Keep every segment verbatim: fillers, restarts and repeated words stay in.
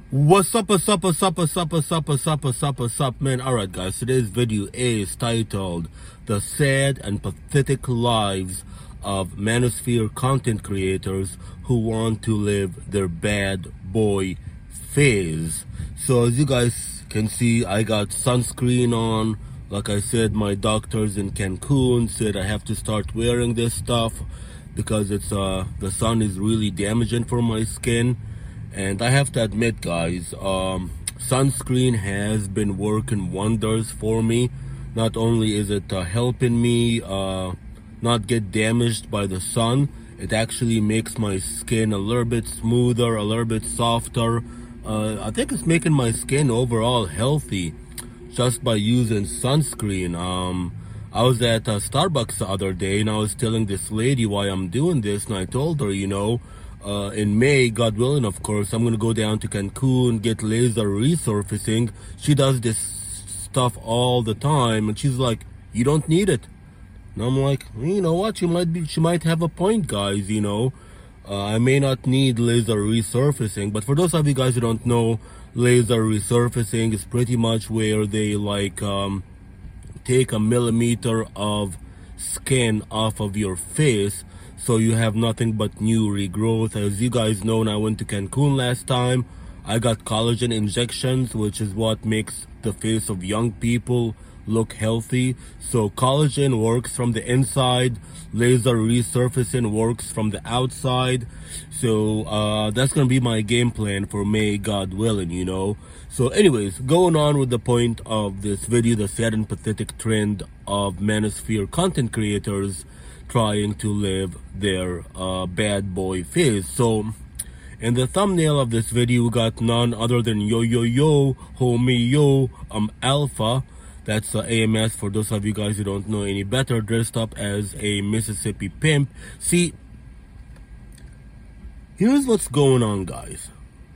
What's up, what's up, what's up, what's up, what's up, what's up, what's up, what's up, man? Alright guys, today's video is titled The Sad and Pathetic Lives of Manosphere Content Creators Who Want to Live Their Bad Boy Phase. So as you guys can see, I got sunscreen on. Like I said, my doctors in Cancun said I have to start wearing this stuff because it's uh the sun is really damaging for my skin. And I have to admit, guys, um, sunscreen has been working wonders for me. Not only is it uh, helping me uh, not get damaged by the sun, it actually makes my skin a little bit smoother, a little bit softer. Uh, I think it's making my skin overall healthy just by using sunscreen. Um, I was at uh, Starbucks the other day and I was telling this lady why I'm doing this, and I told her, you know, Uh, in May, God willing, of course, I'm going to go down to Cancun, get laser resurfacing. She does this stuff all the time, and she's like, you don't need it. And I'm like, you know what, she might be, she might have a point, guys, you know. Uh, I may not need laser resurfacing, but for those of you guys who don't know, laser resurfacing is pretty much where they, like, um, take a millimeter of skin off of your face, so you have nothing but new regrowth. As you guys know, when I went to Cancun last time, I got collagen injections, which is what makes the face of young people look healthy. So collagen works from the inside, laser resurfacing works from the outside. So uh, that's gonna be my game plan for May, God willing, you know. So anyways, going on with the point of this video, the sad and pathetic trend of manosphere content creators trying to live their uh, bad boy phase. So in the thumbnail of this video, we got none other than yo yo yo homie yo um Alpha. That's uh, A M S for those of you guys who don't know any better, dressed up as a Mississippi pimp. See, here's what's going on, guys.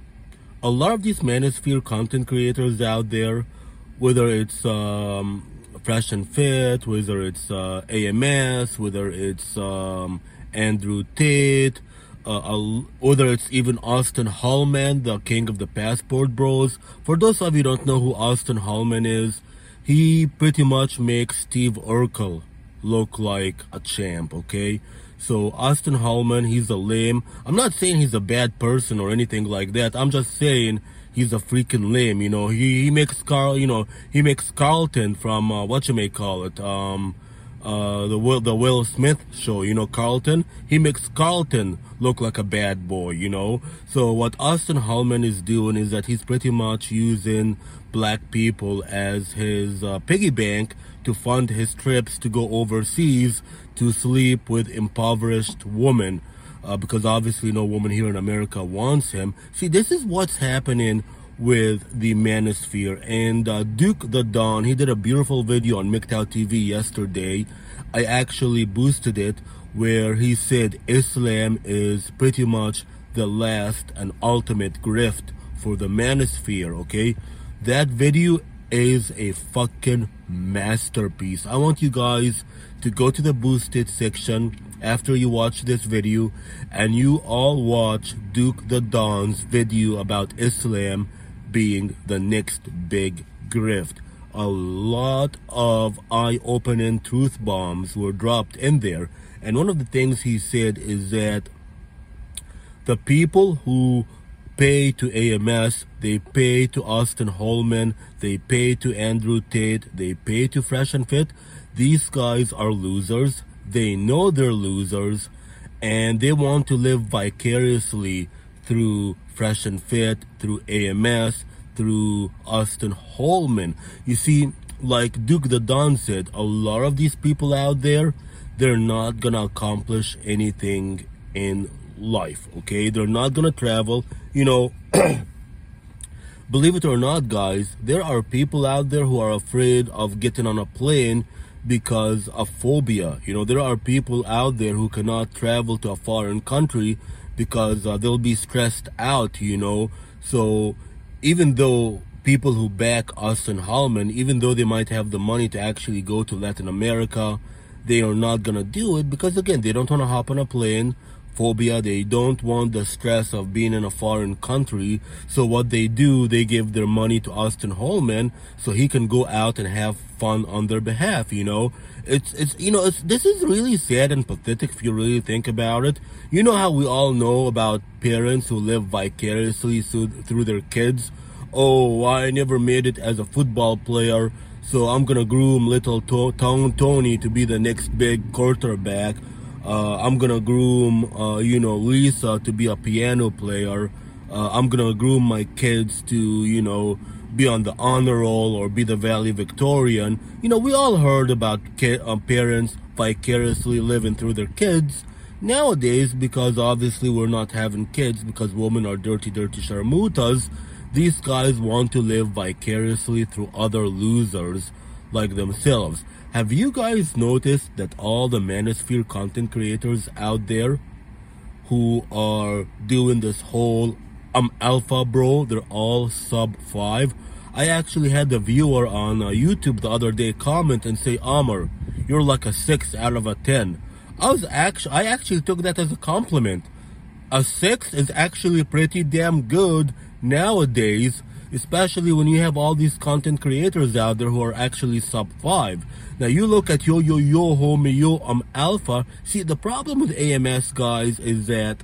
A lot of these manosphere content creators out there, whether it's um Fresh and Fit, whether it's uh, A M S, whether it's um, Andrew Tate, uh, whether it's even Austin Hallman, the king of the passport bros. For those of you who don't know who Austin Hallman is, he pretty much makes Steve Urkel look like a champ, okay? So Austin Hallman, he's a lame. I'm not saying he's a bad person or anything like that. I'm just saying he's a freaking lame, you know. He he makes Carl, you know, he makes Carlton from uh, what you may call it, um, uh, the Will the Will Smith show, you know, Carlton. He makes Carlton look like a bad boy, you know. So what Austin Hallman is doing is that he's pretty much using black people as his uh, piggy bank to fund his trips to go overseas to sleep with impoverished women. Uh, because obviously no woman here in America wants him. See, this is what's happening with the manosphere. And uh, Duke the Don, he did a beautiful video on M G T O W T V yesterday. I actually boosted it, where he said Islam is pretty much the last and ultimate grift for the manosphere, okay? That video is a fucking masterpiece. I want you guys to go to the boosted section after you watch this video and you all watch Duke the Don's video about Islam being the next big grift. A lot of eye-opening truth bombs were dropped in there, and one of the things he said is that the people who pay to A M S, they pay to Austin Hallman, they pay to Andrew Tate, they pay to Fresh and Fit. These guys are losers. They know they're losers, and they want to live vicariously through Fresh and Fit, through A M S, through Austin Hallman. You see, like Duke the Don said, a lot of these people out there, they're not gonna accomplish anything in life, okay? They're not gonna travel, you know. Believe it or not, guys, there are people out there who are afraid of getting on a plane because of phobia. You know, there are people out there who cannot travel to a foreign country because uh, they'll be stressed out, you know. So even though people who back Austin Hallman, even though they might have the money to actually go to Latin America, they are not gonna do it because, again, they don't want to hop on a plane, phobia. They don't want the stress of being in a foreign country. So what they do, they give their money to Austin Holman so he can go out and have fun on their behalf, you know. It's, it's you know, it's this is really sad and pathetic if you really think about it. You know how we all know about parents who live vicariously through, through their kids? Oh, I never made it as a football player, so I'm gonna groom little to- to- Tony to be the next big quarterback. Uh, I'm gonna groom, uh, you know, Lisa to be a piano player. Uh, I'm gonna groom my kids to, you know, be on the honor roll or be the valedictorian. You know, we all heard about ki- uh, parents vicariously living through their kids. Nowadays, because obviously we're not having kids because women are dirty, dirty sharmutas, these guys want to live vicariously through other losers like themselves. Have you guys noticed that all the Manosphere content creators out there who are doing this whole I'm alpha bro, they're all sub five? I actually had a viewer on uh, YouTube the other day comment and say, Amr, you're like a six out of a ten. I was actually, I actually took that as a compliment. A six is actually pretty damn good nowadays, especially when you have all these content creators out there who are actually sub five. Now you look at yo yo yo homie yo I'm alpha. See, the problem with A M S, guys, is that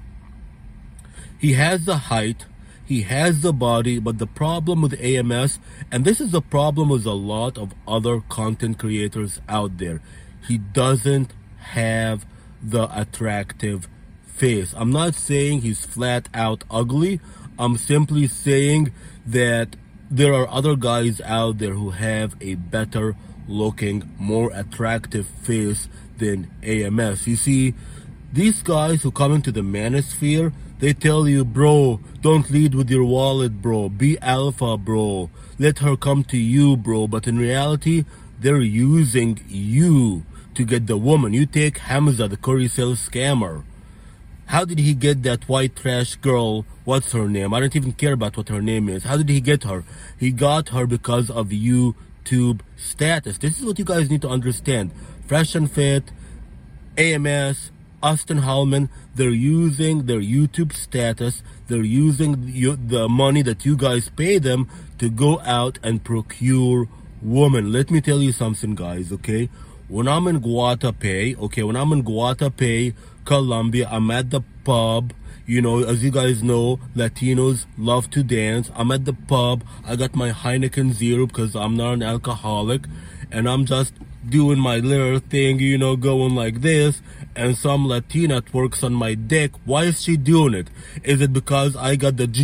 he has the height, he has the body, but the problem with A M S, and this is a problem with a lot of other content creators out there, he doesn't have the attractive face. I'm not saying he's flat out ugly. I'm simply saying that there are other guys out there who have a better looking, more attractive face than A M S. You see, these guys who come into the Manosphere, they tell you, bro, don't lead with your wallet, bro. Be alpha, bro. Let her come to you, bro. But in reality, they're using you to get the woman. You take Hamza, the curry sales scammer. How did he get that white trash girl? What's her name? I don't even care about what her name is. How did he get her? He got her because of YouTube status. This is what you guys need to understand. Fresh and Fit, A M S, Austin Holman, they're using their YouTube status. They're using you, the money that you guys pay them to go out and procure women. Let me tell you something, guys, okay? When I'm in Guatapé, okay, when I'm in Guatapé, Colombia, I'm at the pub. You know, as you guys know, Latinos love to dance. I'm at the pub. I got my Heineken Zero because I'm not an alcoholic. And I'm just doing my little thing, you know, going like this. And some Latina twerks on my dick. Why is she doing it? Is it because I got the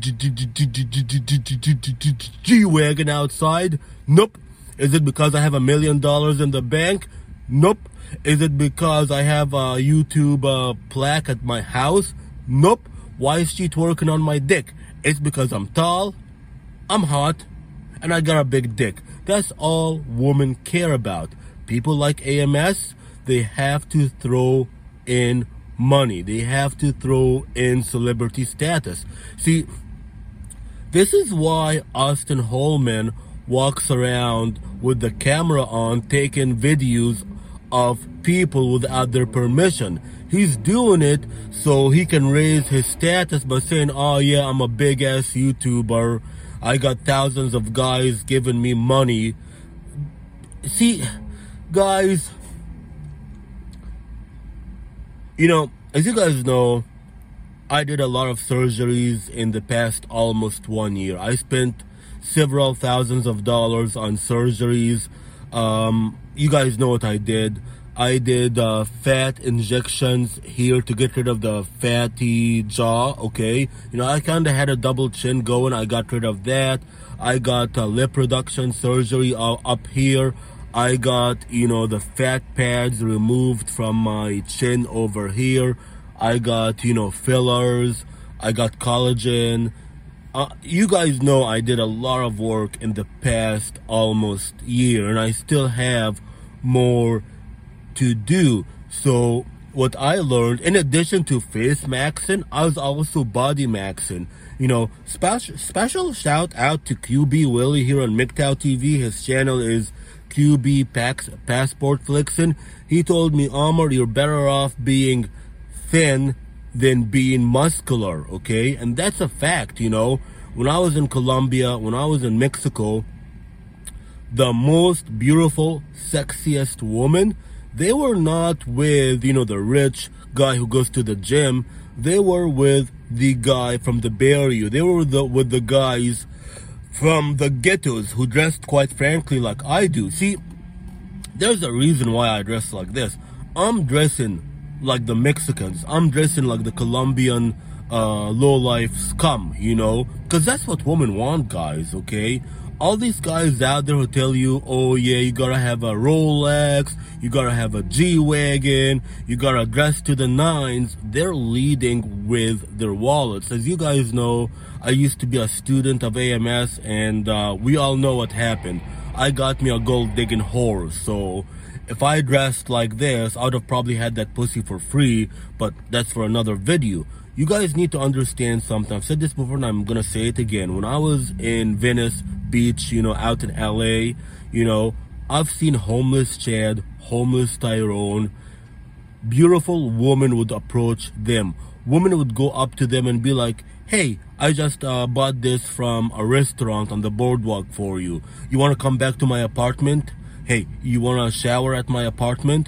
G-Wagon outside? Nope. Is it because I have a million dollars in the bank? Nope. Is it because I have a YouTube uh, plaque at my house? Nope. Why is she twerking on my dick? It's because I'm tall, I'm hot, and I got a big dick. That's all women care about. People like A M S, they have to throw in money. They have to throw in celebrity status. See, this is why Austin Holman walks around with the camera on taking videos of people without their permission. He's doing it so he can raise his status by saying, oh yeah, I'm a big ass YouTuber. I got thousands of guys giving me money. See, guys, you know, as you guys know, I did a lot of surgeries in the past almost one year. I spent several thousands of dollars on surgeries. Um, you guys know what I did. I did uh, fat injections here to get rid of the fatty jaw, okay? You know, I kind of had a double chin going. I got rid of that. I got uh, lip reduction surgery uh, up here. I got, you know, the fat pads removed from my chin over here. I got, you know, fillers. I got collagen. Uh, you guys know I did a lot of work in the past almost year, and I still have more to do. So what I learned, in addition to face maxing, I was also body maxing. You know, special special shout out to Q B Willie here on M G T O W T V. His channel is Q B Pax, Passport Flixin. He told me, Amr, you're better off being thin than being muscular, okay? And that's a fact, you know. When I was in Colombia, when I was in Mexico, the most beautiful, sexiest woman, they were not with, you know, the rich guy who goes to the gym. They were with the guy from the barrio. They were the, with the guys from the ghettos who dressed, quite frankly, like I do. See, there's a reason why I dress like this. I'm dressing like the Mexicans. I'm dressing like the Colombian uh, low-life scum, you know? Because that's what women want, guys, okay? All these guys out there who tell you, oh yeah, you gotta have a Rolex, you gotta have a G-Wagon, you gotta dress to the nines, they're leading with their wallets. As you guys know, I used to be a student of A M S, and uh, we all know what happened. I got me a gold-digging whore, so if I dressed like this, I would have probably had that pussy for free, but that's for another video. You guys need to understand something. I've said this before and I'm gonna say it again. When I was in Venice Beach, you know, out in L A, you know, I've seen homeless Chad, homeless Tyrone. Beautiful woman would approach them. Women would go up to them and be like, hey, I just uh, bought this from a restaurant on the boardwalk for you. You wanna come back to my apartment? Hey, you wanna shower at my apartment?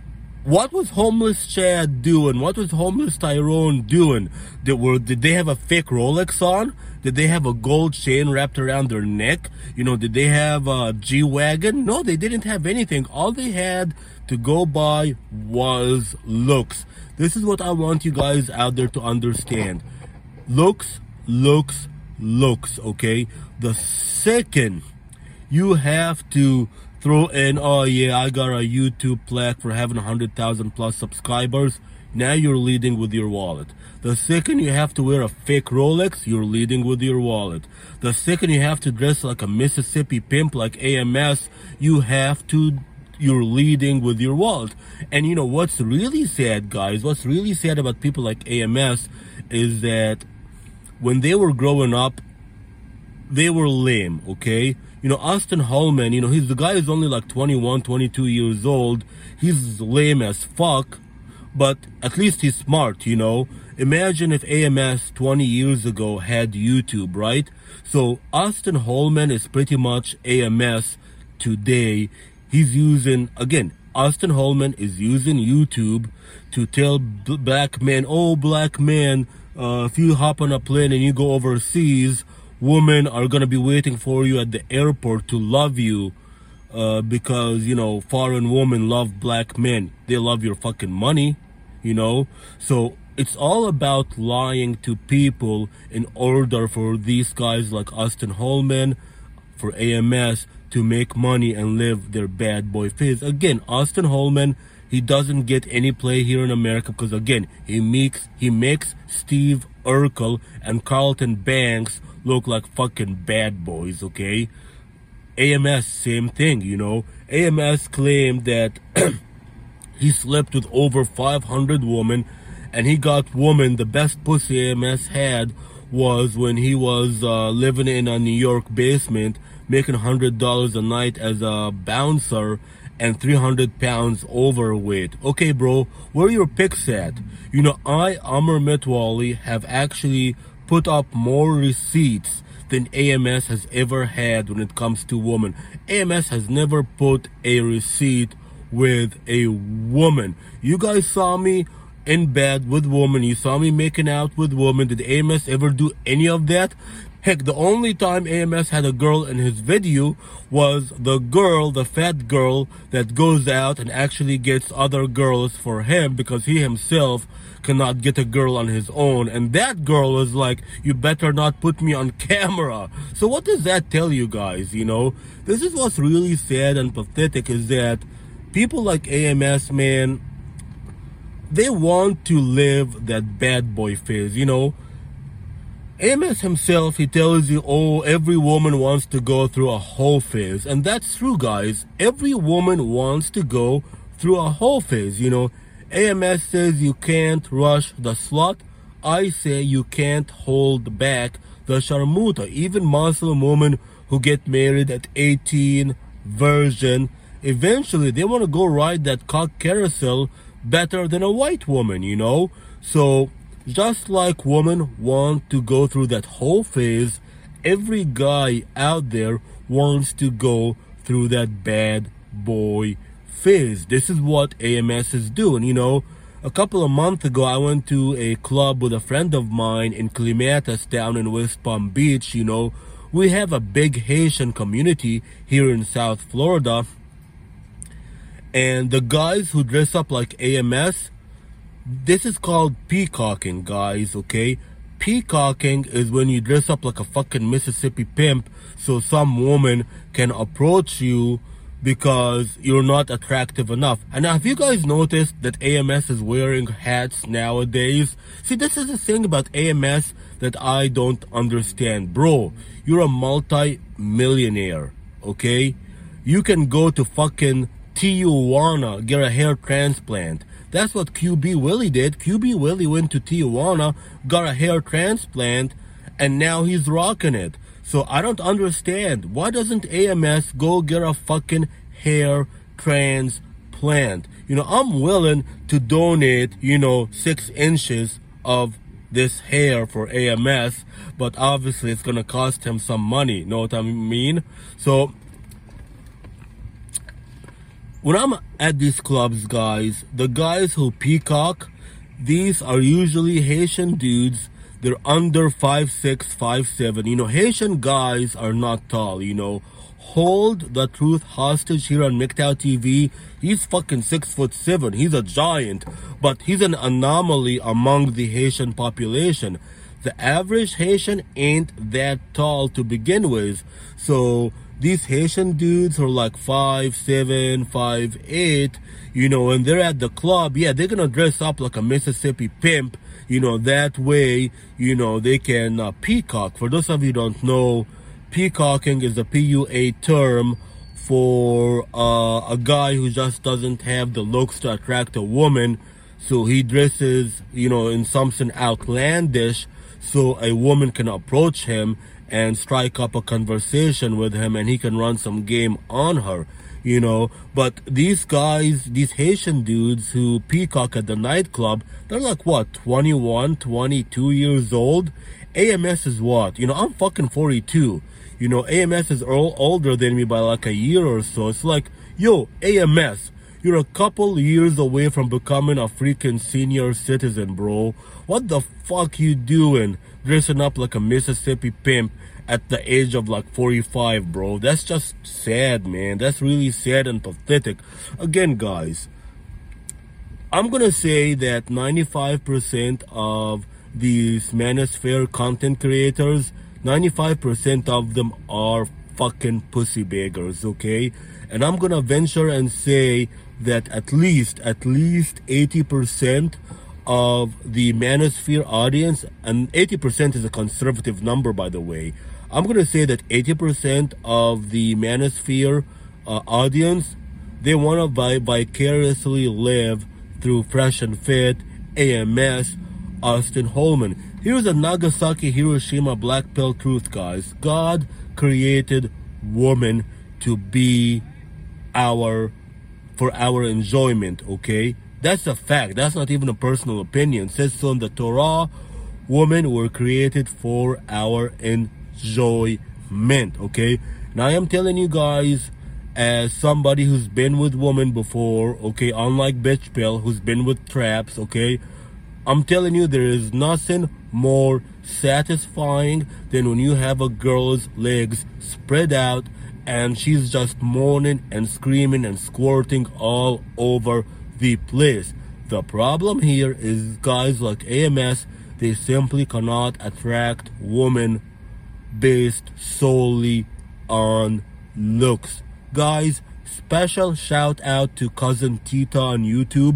What was homeless Chad doing? What was homeless Tyrone doing? Did, were, did they have a fake Rolex on? Did they have a gold chain wrapped around their neck? You know, did they have a G-Wagon? No, they didn't have anything. All they had to go by was looks. This is what I want you guys out there to understand. Looks, looks, looks, okay? The second you have to throw in, oh yeah, I got a YouTube plaque for having one hundred thousand plus subscribers, now you're leading with your wallet. The second you have to wear a fake Rolex, you're leading with your wallet. The second you have to dress like a Mississippi pimp like A M S, you have to, you're leading with your wallet. And you know what's really sad, guys, what's really sad about people like A M S is that when they were growing up, they were lame, okay? You know, Austin Holman, you know, he's the guy who's only like twenty-one, twenty-two years old. He's lame as fuck, but at least he's smart, you know? Imagine if A M S twenty years ago had YouTube, right? So Austin Holman is pretty much A M S today. He's using, again, Austin Holman is using YouTube to tell b- black men, oh, black men, uh, if you hop on a plane and you go overseas, women are gonna be waiting for you at the airport to love you, uh, because, you know, foreign women love black men. They love your fucking money, you know? So it's all about lying to people in order for these guys like Austin Holman, for A M S, to make money and live their bad boy phase. Again, Austin Holman, he doesn't get any play here in America because, again, he makes, he makes Steve Urkel and Carlton Banks look like fucking bad boys, okay? A M S, same thing, you know? A M S claimed that he slept with over five hundred women, and he got women, the best pussy A M S had was when he was uh, living in a New York basement, making one hundred dollars a night as a bouncer, and three hundred pounds overweight. Okay, bro, where are your pics at? You know, I, Amr Metwali, have actually put up more receipts than A M S has ever had when it comes to women. A M S has never put a receipt with a woman. You guys saw me in bed with women. You saw me making out with women. Did A M S ever do any of that? Heck, the only time A M S had a girl in his video was the girl, the fat girl, that goes out and actually gets other girls for him because he himself cannot get a girl on his own. And that girl is like, you better not put me on camera. So what does that tell you guys, you know? This is what's really sad and pathetic, is that people like A M S, man, they want to live that bad boy phase, you know? A M S himself, he tells you, oh, every woman wants to go through a whole phase. And that's true, guys. Every woman wants to go through a whole phase, you know. A M S says you can't rush the slut. I say you can't hold back the sharmuta. Even Muslim women who get married at eighteen, virgin, eventually they want to go ride that cock carousel better than a white woman, you know. So Just like women want to go through that whole phase, every guy out there wants to go through that bad boy phase. This is what A M S is doing, you know. A couple of months ago, I went to a club with a friend of mine in Clematis down in West Palm Beach, you know. We have a big Haitian community here in South Florida. And the guys who dress up like A M S, this is called peacocking, guys, okay? Peacocking is when you dress up like a fucking Mississippi pimp so some woman can approach you because you're not attractive enough. And now, have you guys noticed that A M S is wearing hats nowadays? See, this is the thing about A M S that I don't understand. Bro, you're a multi-millionaire, okay? You can go to fucking Tijuana, get a hair transplant. That's what Q B Willie did. Q B Willie went to Tijuana, got a hair transplant, and now he's rocking it. So I don't understand. Why doesn't A M S go get a fucking hair transplant? You know, I'm willing to donate, you know, six inches of this hair for A M S, but obviously it's gonna cost him some money. Know what I mean? So when I'm at these clubs, guys, the guys who peacock, these are usually Haitian dudes. They're under five six, five seven. You know, Haitian guys are not tall, you know. Hold the Truth hostage here on M G T O W T V. He's fucking six foot seven. He's a giant, but he's an anomaly among the Haitian population. The average Haitian ain't that tall to begin with. So these Haitian dudes are like five seven, five eight, you know, when they're at the club, yeah, they're gonna dress up like a Mississippi pimp, you know, that way, you know, they can uh, peacock. For those of you who don't know, peacocking is a P U A term for uh, a guy who just doesn't have the looks to attract a woman, so he dresses, you know, in something outlandish so a woman can approach him and strike up a conversation with him and he can run some game on her, you know. But these guys, these Haitian dudes who peacock at the nightclub, they're like, what, twenty-one, twenty-two years old? A M S is what? You know, I'm fucking forty-two. You know, A M S is all older than me by like a year or so. It's like, yo, A M S, you're a couple years away from becoming a freaking senior citizen, bro. What the fuck you doing dressing up like a Mississippi pimp at the age of like forty-five, bro? That's just sad, man. That's really sad and pathetic. Again, guys, I'm gonna say that ninety-five percent of these manosphere content creators, ninety-five percent of them are fucking pussy beggars, okay? And I'm gonna venture and say that at least, at least eighty percent of the manosphere audience, and eighty percent is a conservative number, by the way. I'm gonna say that eighty percent of the manosphere uh, audience, they wanna vi- vicariously live through Fresh and Fit, A M S, Austin Holman. Here's a Nagasaki, Hiroshima black pill truth, guys. God created woman to be our, for our enjoyment, okay? That's a fact. That's not even a personal opinion. It says so in the Torah. Women were created for our enjoyment, okay? Now I am telling you guys, as somebody who's been with women before, okay, unlike Bitch Pill, who's been with traps, okay, I'm telling you, there is nothing more satisfying than when you have a girl's legs spread out and she's just moaning and screaming and squirting all over the place. The problem here is guys like A M S, they simply cannot attract women based solely on looks. Guys, special shout out to Cousin Tita on YouTube.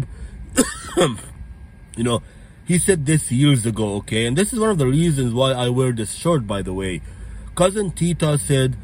You know, he said this years ago, okay? And this is one of the reasons why I wear this shirt, by the way. Cousin Tita said,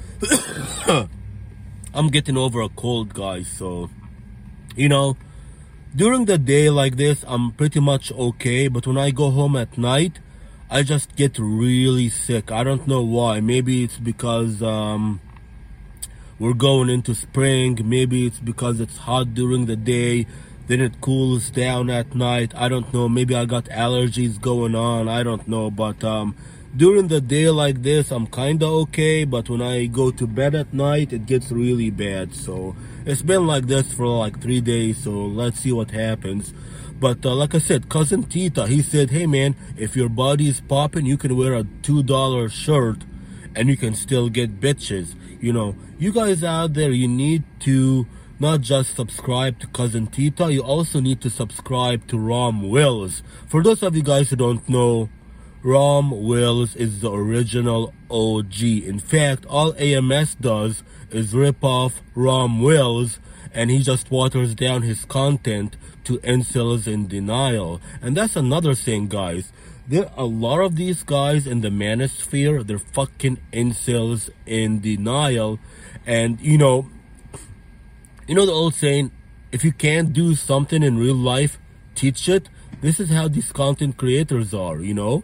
I'm getting over a cold, guys, so, you know, during the day like this, I'm pretty much okay, but when I go home at night, I just get really sick. I don't know why. Maybe it's because um, we're going into spring. Maybe it's because it's hot during the day. then it cools down at night. I don't know, maybe I got allergies going on, I don't know, but um, during the day like this, I'm kinda okay, but when I go to bed at night, it gets really bad. So it's been like this for like three days, so let's see what happens. But uh, like I said, Cousin Tita, he said, hey man, if your body is popping, you can wear a two dollar shirt and you can still get bitches. You know, you guys out there, you need to not just subscribe to Cousin Tita, you also need to subscribe to Rom Wills. For those of you guys who don't know, Rom Wills is the original O G. In fact, all A M S does is rip off Rom Wills, and he just waters down his content to incels in denial. And that's another thing, guys. There are a lot of these guys in the manosphere, they're fucking incels in denial. And, you know, you know the old saying, if you can't do something in real life, teach it. This is how these content creators are, you know.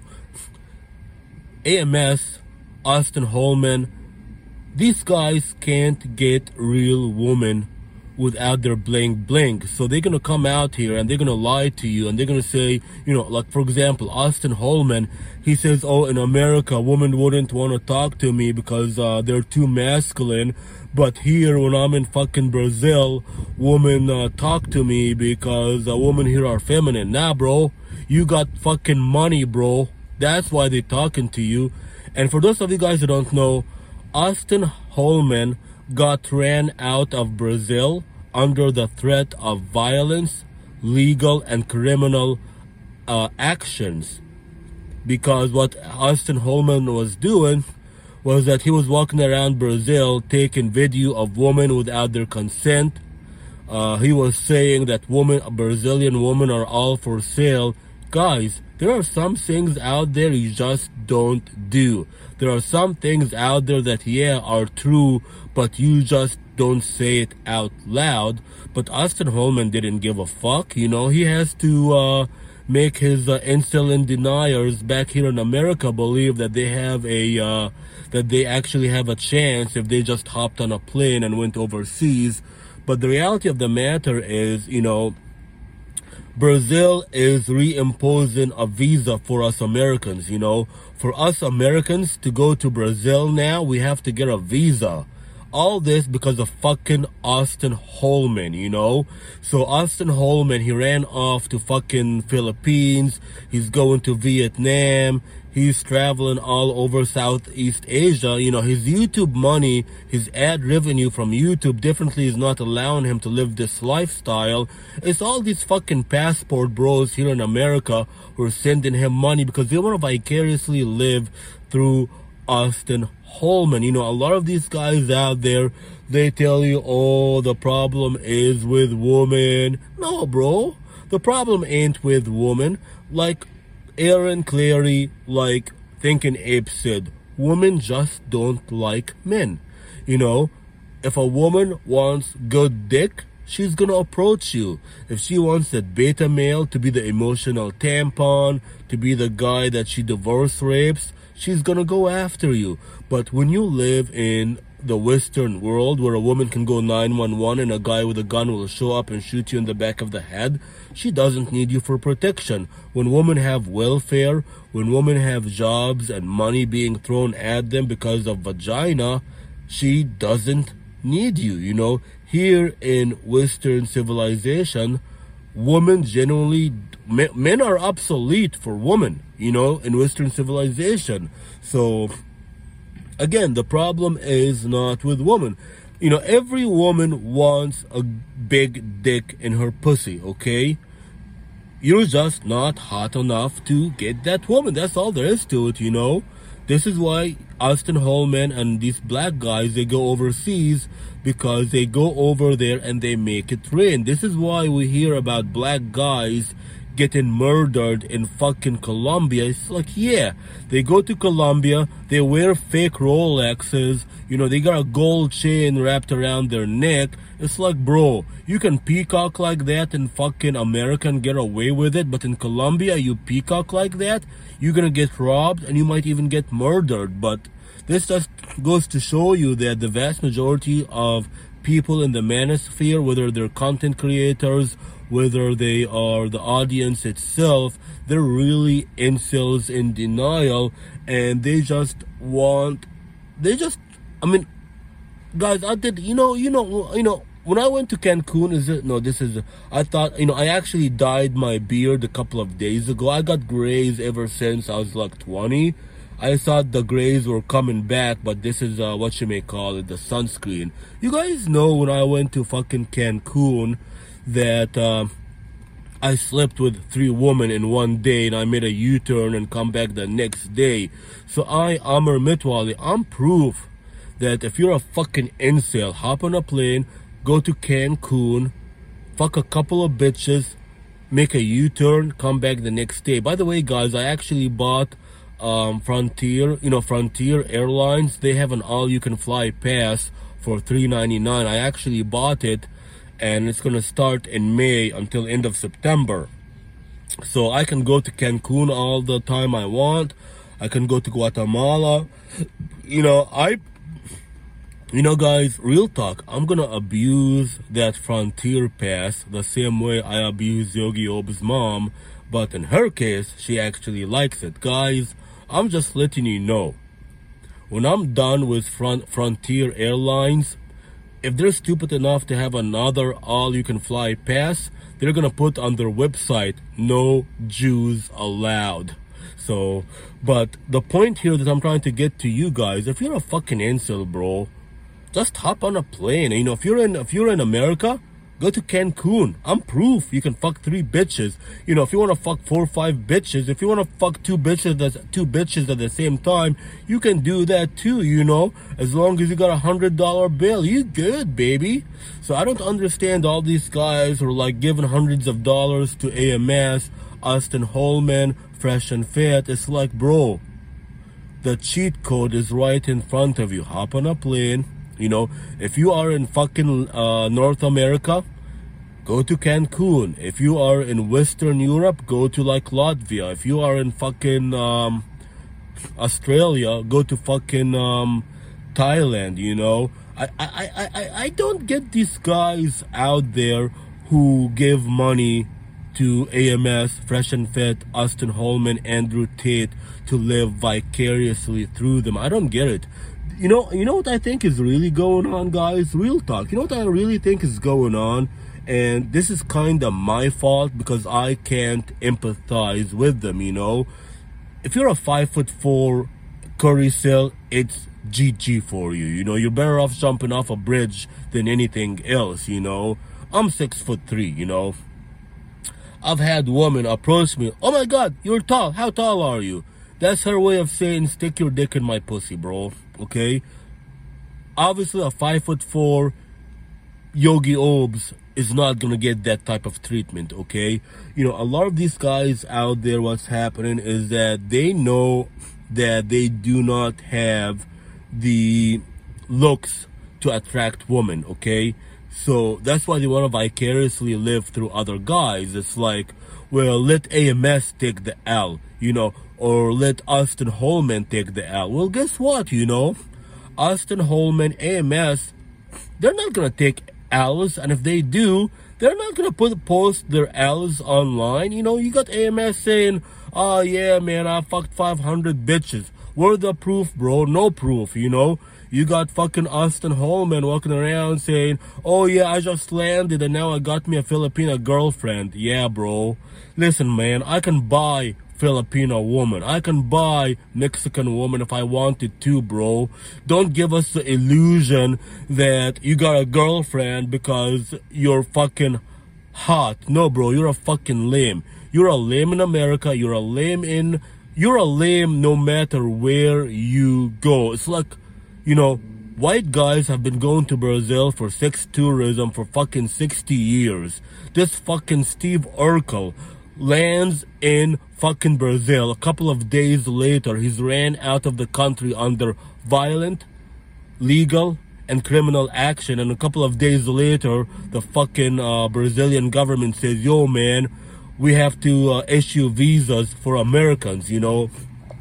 A M S, Austin Holman, these guys can't get real women without their bling bling. So they're gonna come out here and they're gonna lie to you, and they're gonna say, you know, like for example, Austin Holman, he says, oh, in America, women wouldn't want to talk to me because uh, they're too masculine. But here, when I'm in fucking Brazil, women uh, talk to me because uh, women here are feminine. Nah, bro, you got fucking money, bro. That's why they're talking to you. And for those of you guys who don't know, Austin Holman got ran out of Brazil under the threat of violence, legal and criminal uh, actions. Because what Austin Holman was doing was that he was walking around Brazil taking video of women without their consent. Uh, he was saying that women, Brazilian women are all for sale. Guys, there are some things out there you just don't do. There are some things out there that, yeah, are true, but you just don't say it out loud. But Austin Holman didn't give a fuck, you know. He has to uh, make his uh, incel and deniers back here in America believe that they have a, uh, that they actually have a chance if they just hopped on a plane and went overseas. But the reality of the matter is, you know, Brazil is reimposing a visa for us Americans, you know. For us Americans to go to Brazil now, we have to get a visa. All this because of fucking Austin Holman, you know. So Austin Holman, he ran off to fucking Philippines. He's going to Vietnam. He's traveling all over Southeast Asia. You know, his YouTube money, his ad revenue from YouTube definitely is not allowing him to live this lifestyle. It's all these fucking passport bros here in America who are sending him money because they want to vicariously live through Austin Holman. You know, a lot of these guys out there, they tell you, oh, the problem is with women. No, bro. The problem ain't with women. Like Aaron Clarey, like Thinking Ape said, women just don't like men. You know, if a woman wants good dick, she's gonna approach you. If she wants that beta male to be the emotional tampon, to be the guy that she divorce rapes, she's gonna go after you. But when you live in the Western world where a woman can go nine one one and a guy with a gun will show up and shoot you in the back of the head, she doesn't need you for protection. When women have welfare, when women have jobs and money being thrown at them because of vagina, she doesn't need you, you know. Here in Western civilization, women generally, men are obsolete for women, you know, in Western civilization. So again, the problem is not with women. You know, every woman wants a big dick in her pussy, okay? You're just not hot enough to get that woman. That's all there is to it, you know? This is why Austin Holman and these black guys, they go overseas because they go over there and they make it rain. This is why we hear about black guys getting murdered in fucking Colombia. It's like, yeah, they go to Colombia, they wear fake Rolexes, you know, they got a gold chain wrapped around their neck. It's like, bro, you can peacock like that in fucking America and get away with it, but in Colombia, you peacock like that, you're gonna get robbed and you might even get murdered. But this just goes to show you that the vast majority of people in the manosphere, whether they're content creators, whether they are the audience itself, they're really incels in denial, and they just want, they just, I mean, guys, I did, you know, you know, you know, when I went to Cancun, is it, no, this is, I thought, you know, I actually dyed my beard a couple of days ago. I got grays ever since I was like twenty. I thought the grays were coming back, but this is uh, what you may call it, the sunscreen. You guys know when I went to fucking Cancun that uh, I slept with three women in one day, and I made a U-turn and come back the next day. So I, Amr Mitwali, I'm proof that if you're a fucking incel, hop on a plane, go to Cancun, fuck a couple of bitches, make a U-turn, come back the next day. By the way, guys, I actually bought um, Frontier, you know, Frontier Airlines. They have an all-you-can-fly pass for three ninety-nine. I actually bought it, and it's gonna start in May until end of September. So I can go to Cancun all the time I want. I can go to Guatemala. You know, I... You know, guys, real talk, I'm gonna abuse that Frontier pass the same way I abuse Yogi Ob's mom, but in her case, she actually likes it. Guys, I'm just letting you know, when I'm done with front Frontier Airlines, if they're stupid enough to have another all-you-can-fly pass, they're gonna put on their website, no Jews allowed. So, but the point here that I'm trying to get to you guys, if you're a fucking incel, bro, just hop on a plane. You know, if you're in if you're in America, go to Cancun. I'm proof you can fuck three bitches. You know, if you want to fuck four or five bitches, if you want to fuck two bitches that's two bitches at the same time, you can do that too, you know, as long as you got a hundred dollar bill. You good, baby. So I don't understand all these guys who are like giving hundreds of dollars to A M S, Austin Holman, Fresh and Fit. It's like, bro, the cheat code is right in front of you. Hop on a plane. You know, if you are in fucking uh, North America, go to Cancun. If you are in Western Europe, go to like Latvia. If you are in fucking um, Australia, go to fucking um, Thailand, you know. I, I, I, I, I don't get these guys out there who give money to A M S, Fresh and Fit, Austin Holman, Andrew Tate to live vicariously through them. I don't get it. You know, you know what I think is really going on, guys? Real talk. You know what I really think is going on? And this is kind of my fault because I can't empathize with them, you know? If you're a five foot four curry cell, it's G G for you, you know? You're better off jumping off a bridge than anything else, you know? I'm six foot three, you know? I've had women approach me, oh my God, you're tall. How tall are you? That's her way of saying, stick your dick in my pussy, bro. Okay? Obviously, a five foot four Yogi Obs is not gonna get that type of treatment, okay? You know, a lot of these guys out there, what's happening is that they know that they do not have the looks to attract women, okay? So that's why they want to vicariously live through other guys. It's like, well, let A M S take the L, you know, or let Austin Holman take the L. Well, guess what, you know? Austin Holman, A M S, they're not going to take L's, and if they do, they're not going to put post their L's online. You know, you got A M S saying, oh, yeah, man, I fucked five hundred bitches. Where's the proof, bro? No proof, you know? You got fucking Austin Holman walking around saying, oh, yeah, I just landed and now I got me a Filipina girlfriend. Yeah, bro. Listen, man, I can buy Filipino woman. I can buy Mexican woman if I wanted to, bro. Don't give us the illusion that you got a girlfriend because you're fucking hot. No, bro, you're a fucking lame. You're a lame in America. You're a lame in... You're a lame no matter where you go. It's like, you know, white guys have been going to Brazil for sex tourism for fucking sixty years. This fucking Steve Urkel lands in fucking Brazil. A couple of days later, he's ran out of the country under violent, legal, and criminal action. And a couple of days later, the fucking uh, Brazilian government says, yo, man, we have to uh, issue visas for Americans, you know.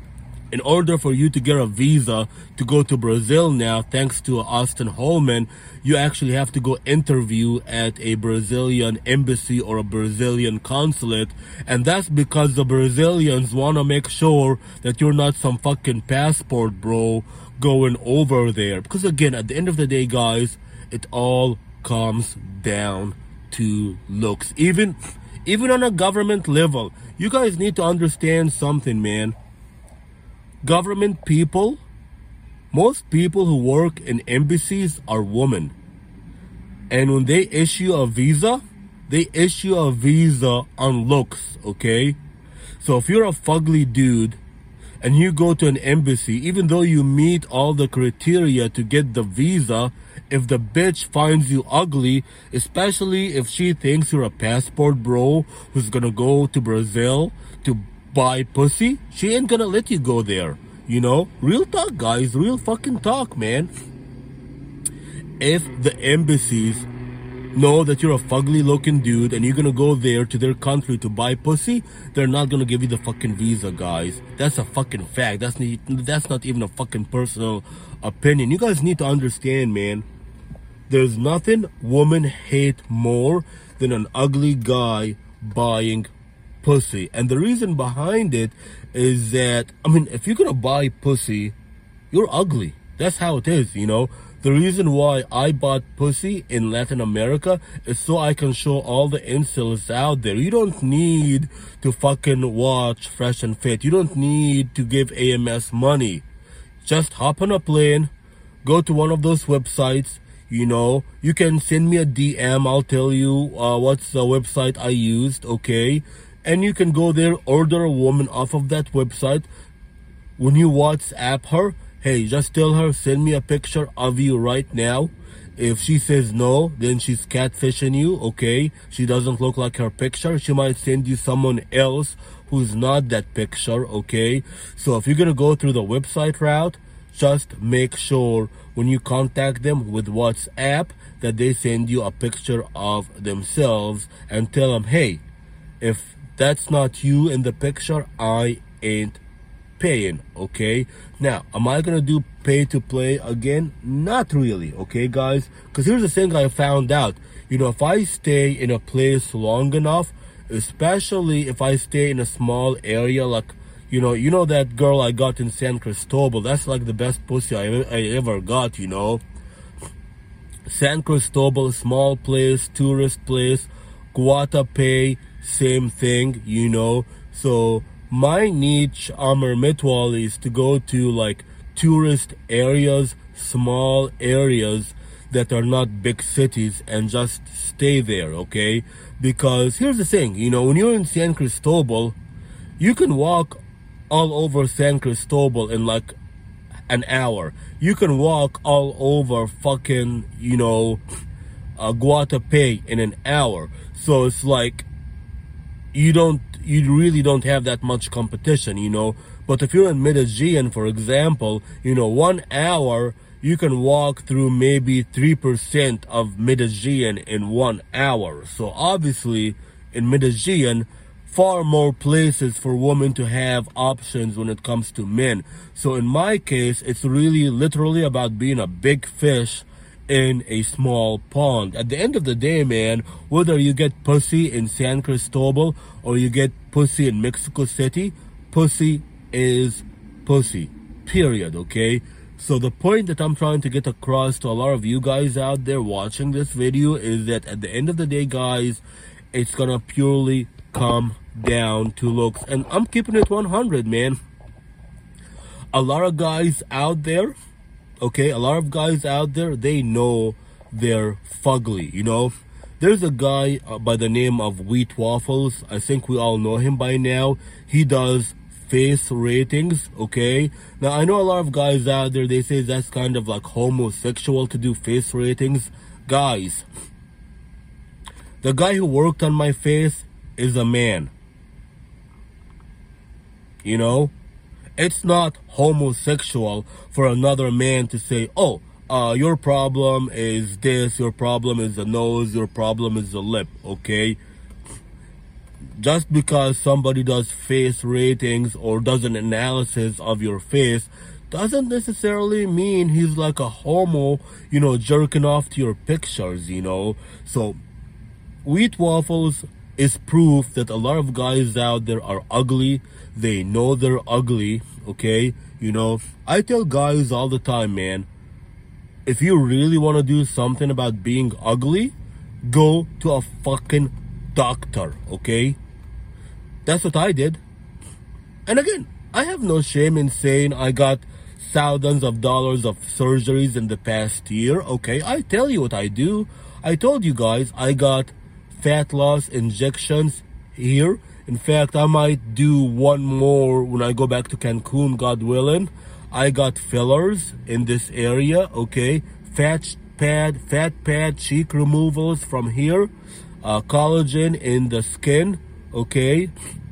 In order for you to get a visa to go to Brazil now, thanks to Austin Holman, you actually have to go interview at a Brazilian embassy or a Brazilian consulate. And that's because the Brazilians want to make sure that you're not some fucking passport bro going over there. Because again, at the end of the day, guys, it all comes down to looks. Even, even on a government level, you guys need to understand something, man. Government people, most people who work in embassies are women. And when they issue a visa, they issue a visa on looks, okay? So if you're a fugly dude and you go to an embassy, even though you meet all the criteria to get the visa, if the bitch finds you ugly, especially if she thinks you're a passport bro who's gonna go to Brazil to buy pussy, she ain't gonna let you go there. You know, real talk, guys, real fucking talk, man. If the embassies know that you're a fugly looking dude and you're gonna go there to their country to buy pussy, they're not gonna give you the fucking visa, guys. That's a fucking fact. That's not, that's not even a fucking personal opinion. You guys need to understand, man. There's nothing women hate more than an ugly guy buying pussy. And the reason behind it is that, I mean, if you're gonna buy pussy, you're ugly. That's how it is, you know. The reason why I bought pussy in Latin America is so I can show all the incels out there. You don't need to fucking watch Fresh and Fit. You don't need to give A M S money. Just hop on a plane, go to one of those websites. You know, you can send me a D M. I'll tell you uh, what's the website I used, okay? And you can go there, order a woman off of that website. When you WhatsApp her, hey, just tell her, send me a picture of you right now. If she says no, then she's catfishing you, okay? She doesn't look like her picture. She might send you someone else who's not that picture, okay? So if you're gonna go through the website route, just make sure when you contact them with WhatsApp that they send you a picture of themselves and tell them, hey, if that's not you in the picture, I ain't paying, okay? Now, am I gonna do pay to play again? Not really, okay, guys? Because here's the thing I found out. You know, if I stay in a place long enough, especially if I stay in a small area, like, you know, you know that girl I got in San Cristobal, that's like the best pussy I, I ever got, you know? San Cristobal, small place, tourist place. Guatapé, same thing, you know? So my niche, Amar Mitwal, is to go to like tourist areas, small areas that are not big cities and just stay there, okay? Because here's the thing, you know, when you're in San Cristobal, you can walk all over San Cristobal in like an hour. You can walk all over fucking, you know, uh, Guatapé in an hour. So it's like, you don't, you really don't have that much competition, you know. But if you're in Medellin, for example, you know, one hour, you can walk through maybe three percent of Medellin in one hour. So obviously, in Medellin, far more places for women to have options when it comes to men. So in my case, it's really literally about being a big fish in a small pond. At the end of the day, man, whether you get pussy in San Cristobal or you get pussy in Mexico City, pussy is pussy, period, okay? So the point that I'm trying to get across to a lot of you guys out there watching this video is that at the end of the day, guys, it's gonna purely come down to looks. And I'm keeping it one hundred, man. A lot of guys out there, okay, a lot of guys out there, they know they're fugly, you know. There's a guy uh, by the name of Wheat Waffles. I think we all know him by now. He does face ratings, okay? Now, I know a lot of guys out there, they say that's kind of like homosexual to do face ratings. Guys, the guy who worked on my face is a man. You know? It's not homosexual for another man to say, oh, uh, your problem is this, your problem is the nose, your problem is the lip, okay? just because somebody does face ratings or does an analysis of your face doesn't necessarily mean he's like a homo, you know, jerking off to your pictures, you know. So Wheat Waffles is proof that a lot of guys out there are ugly. They know they're ugly, okay? You know, I tell guys all the time, man, if you really want to do something about being ugly, go to a fucking doctor, okay? That's what I did. And again, I have no shame in saying I got thousands of dollars of surgeries in the past year, okay? I tell you what I do. I told you guys I got fat loss injections here. In fact, I might do one more when I go back to Cancun, God willing. I got fillers in this area, okay? Fat pad, fat pad, cheek removals from here. Uh, collagen in the skin, okay?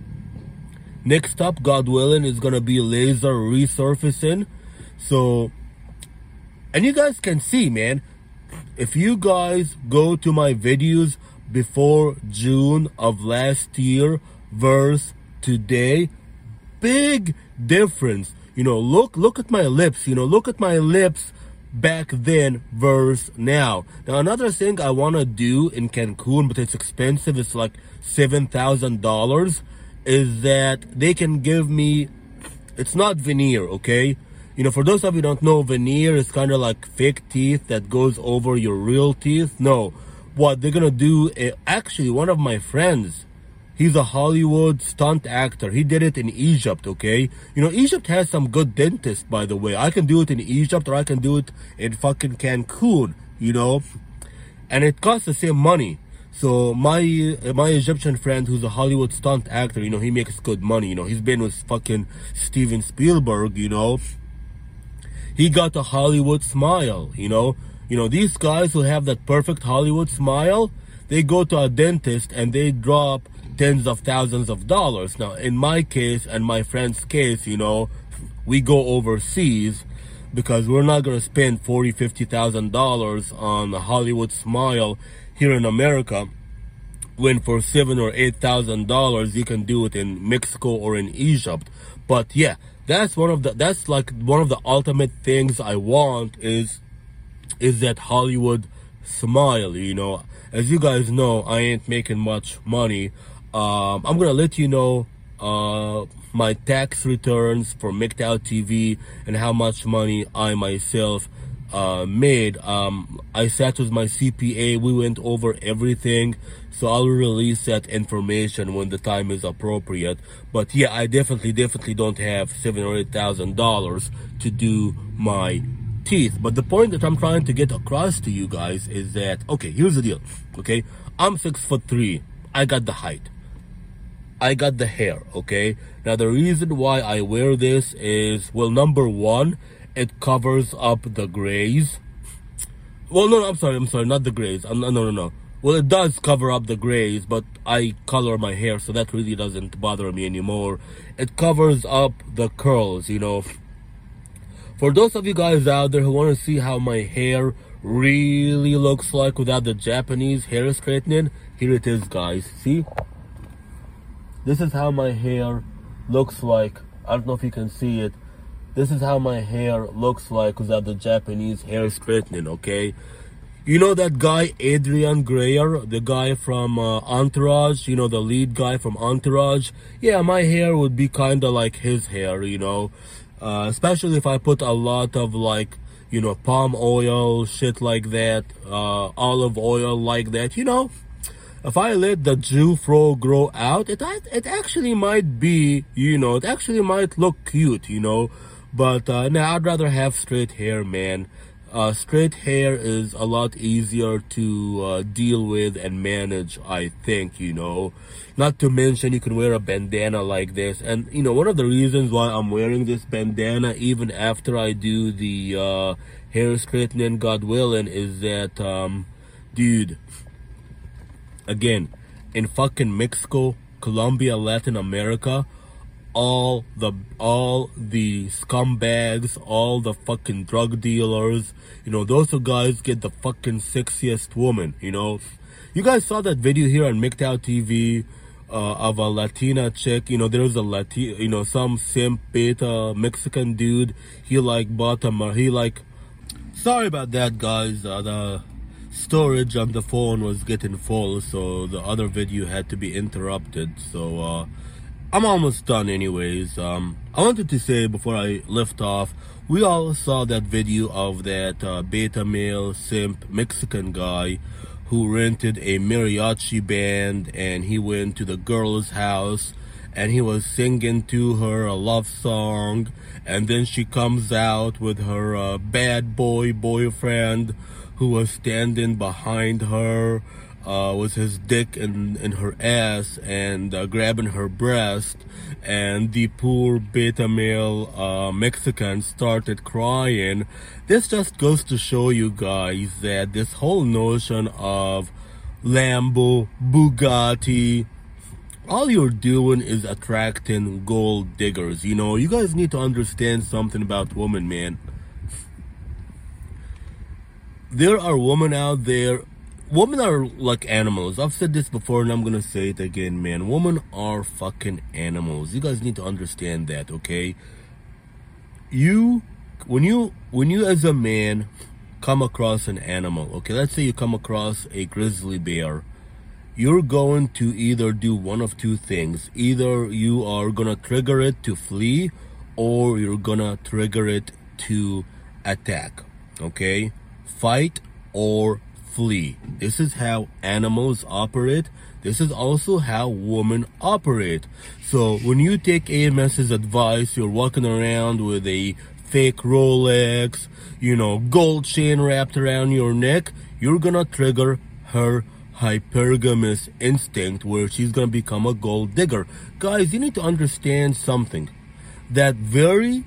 Next up, God willing, is gonna be laser resurfacing. So, and you guys can see, man, if you guys go to my videos before June of last year versus today, big difference. You know, look, look at my lips, you know, look at my lips back then versus now. Now, another thing I want to do in Cancun, but it's expensive, it's like seven thousand dollars, is that they can give me, it's not veneer, okay? You know, for those of you who don't know, veneer is kind of like fake teeth that goes over your real teeth. No, what they're gonna do, is, actually, one of my friends, he's a Hollywood stunt actor. He did it in Egypt, okay? You know, Egypt has some good dentists, by the way. I can do it in Egypt, or I can do it in fucking Cancun, you know? And it costs the same money. So my my Egyptian friend, who's a Hollywood stunt actor, you know, he makes good money. You know, he's been with fucking Steven Spielberg, you know. He got a Hollywood smile, you know. You know, these guys who have that perfect Hollywood smile, they go to a dentist and they drop tens of thousands of dollars. Now, in my case and my friend's case, you know, we go overseas because we're not going to spend forty thousand, fifty thousand dollars on a Hollywood smile here in America, when for seven or eight thousand dollars you can do it in Mexico or in Egypt. But yeah, that's one of the that's like one of the ultimate things I want is is that Hollywood smile. You know, as you guys know, I ain't making much money. Um, I'm gonna let you know uh, my tax returns for M G T O W T V and how much money I myself Uh, made. Um, I sat with my C P A. We went over everything. So I'll release that information when the time is appropriate. But yeah, I definitely, definitely don't have seven or eight thousand dollars to do my teeth. But the point that I'm trying to get across to you guys is that, okay, here's the deal. Okay, I'm six foot three. I got the height. I got the hair. Okay. Now the reason why I wear this is, well, number one, it covers up the grays. Well, no, no, I'm sorry, I'm sorry, not the grays. I'm, no, no, no. Well, it does cover up the grays, but I color my hair, so that really doesn't bother me anymore. It covers up the curls, you know. For those of you guys out there who want to see how my hair really looks like without the Japanese hair straightening, here it is, guys. See? This is how my hair looks like. I don't know if you can see it. This is how my hair looks like without the Japanese hair straightening, okay? You know that guy, Adrian Greer, the guy from uh, Entourage, you know, the lead guy from Entourage? Yeah, my hair would be kind of like his hair, you know? Uh, especially if I put a lot of, like, you know, palm oil, shit like that, uh, olive oil like that, you know? If I let the Jew fro grow out, it, it actually might be, you know, it actually might look cute, you know? But uh, now I'd rather have straight hair, man. Uh, straight hair is a lot easier to uh, deal with and manage, I think, you know. Not to mention you can wear a bandana like this. And, you know, one of the reasons why I'm wearing this bandana even after I do the uh, hair straightening, God willing, is that, um, dude, again, in fucking Mexico, Colombia, Latin America, all the all the scumbags, all the fucking drug dealers, you know, those two guys get the fucking sexiest woman, you know. You guys saw that video here on M G T O W T V. uh, of a Latina chick. You know, there's a Latina, you know, some simp beta Mexican dude. He like bought a, he like, sorry about that, guys. Uh, the storage on the phone was getting full, so the other video had to be interrupted. So, uh, I'm almost done anyways. Um, I wanted to say before I lift off, we all saw that video of that uh, beta male simp Mexican guy who rented a mariachi band, and he went to the girl's house and he was singing to her a love song, and then she comes out with her uh, bad boy boyfriend who was standing behind her uh, with his dick in, in her ass and uh, grabbing her breast, and the poor beta male uh, Mexican started crying. This just goes to show you guys that this whole notion of Lambo, Bugatti, all you're doing is attracting gold diggers. You know, you guys need to understand something about women, man. There are women out there. Women are like animals. I've said this before and I'm gonna say it again, man. Women are fucking animals. You guys need to understand that, okay? You, when you, when you as a man come across an animal, okay? Let's say you come across a grizzly bear. You're going to either do one of two things. Either you are gonna trigger it to flee, or you're gonna trigger it to attack, okay? Fight or flee. This is how animals operate. This is also how women operate. So when you take AMS's advice, you're walking around with a fake Rolex, you know, gold chain wrapped around your neck, you're gonna trigger her hypergamous instinct where she's gonna become a gold digger. Guys, you need to understand something. That very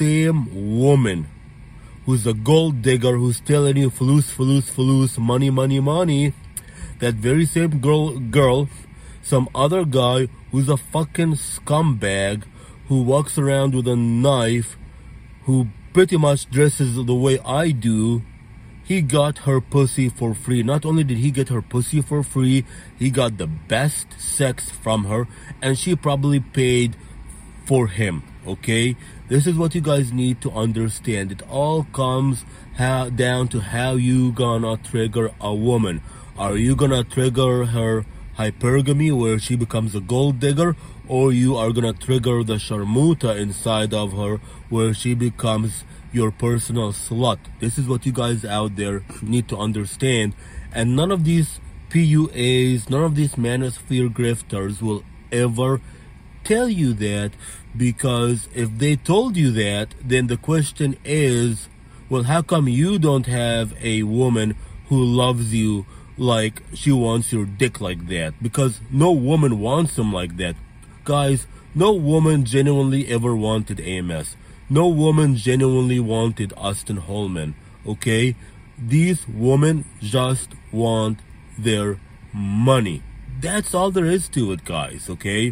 same woman who's a gold digger, who's telling you faloosh, faloosh, faloosh, money, money, money, that very same girl, girl, some other guy who's a fucking scumbag, who walks around with a knife, who pretty much dresses the way I do, he got her pussy for free. Not only did he get her pussy for free, he got the best sex from her, and she probably paid for him, okay? This is what you guys need to understand. It all comes how, down to how you gonna trigger a woman. Are you gonna trigger her hypergamy where she becomes a gold digger, or you are gonna trigger the sharmuta inside of her where she becomes your personal slut? This is what you guys out there need to understand. And none of these P U As, none of these manosphere grifters will ever tell you that, because if they told you that, then the question is, well, how come you don't have a woman who loves you like she wants your dick like that? Because no woman wants him like that. Guys, no woman genuinely ever wanted A M S. No woman genuinely wanted Austin Holman, okay? These women just want their money. That's all there is to it, guys, okay?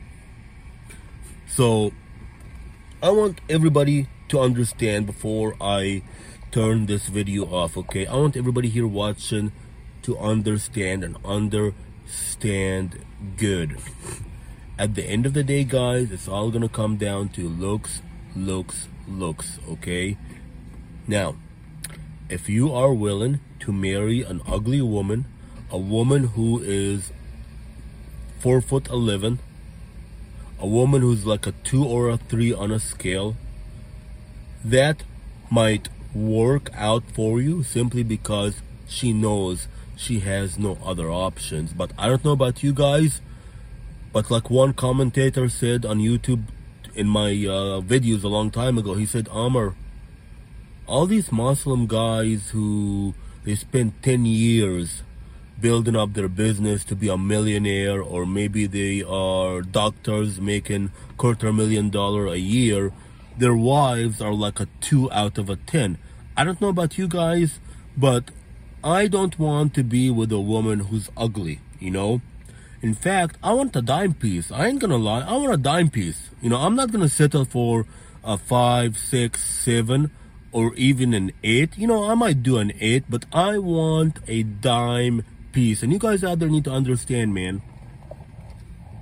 So, I want everybody to understand before I turn this video off, okay? I want everybody here watching to understand and understand good. At the end of the day, guys, it's all gonna come down to looks, looks, looks, okay? Now, if you are willing to marry an ugly woman, a woman who is four foot eleven, a woman who's like a two or a three on a scale, that might work out for you simply because she knows she has no other options. But I don't know about you guys, but like one commentator said on YouTube in my uh, videos a long time ago, he said, Amr, all these Muslim guys who they spend ten years building up their business to be a millionaire, or maybe they are doctors making quarter million dollar a year, their wives are like a two out of a ten. I don't know about you guys, but I don't want to be with a woman who's ugly, you know? In fact, I want a dime piece. I ain't gonna lie, I want a dime piece. You know, I'm not gonna settle for a five, six, seven, or even an eight. You know, I might do an eight, but I want a dime piece. And you guys out there need to understand, man.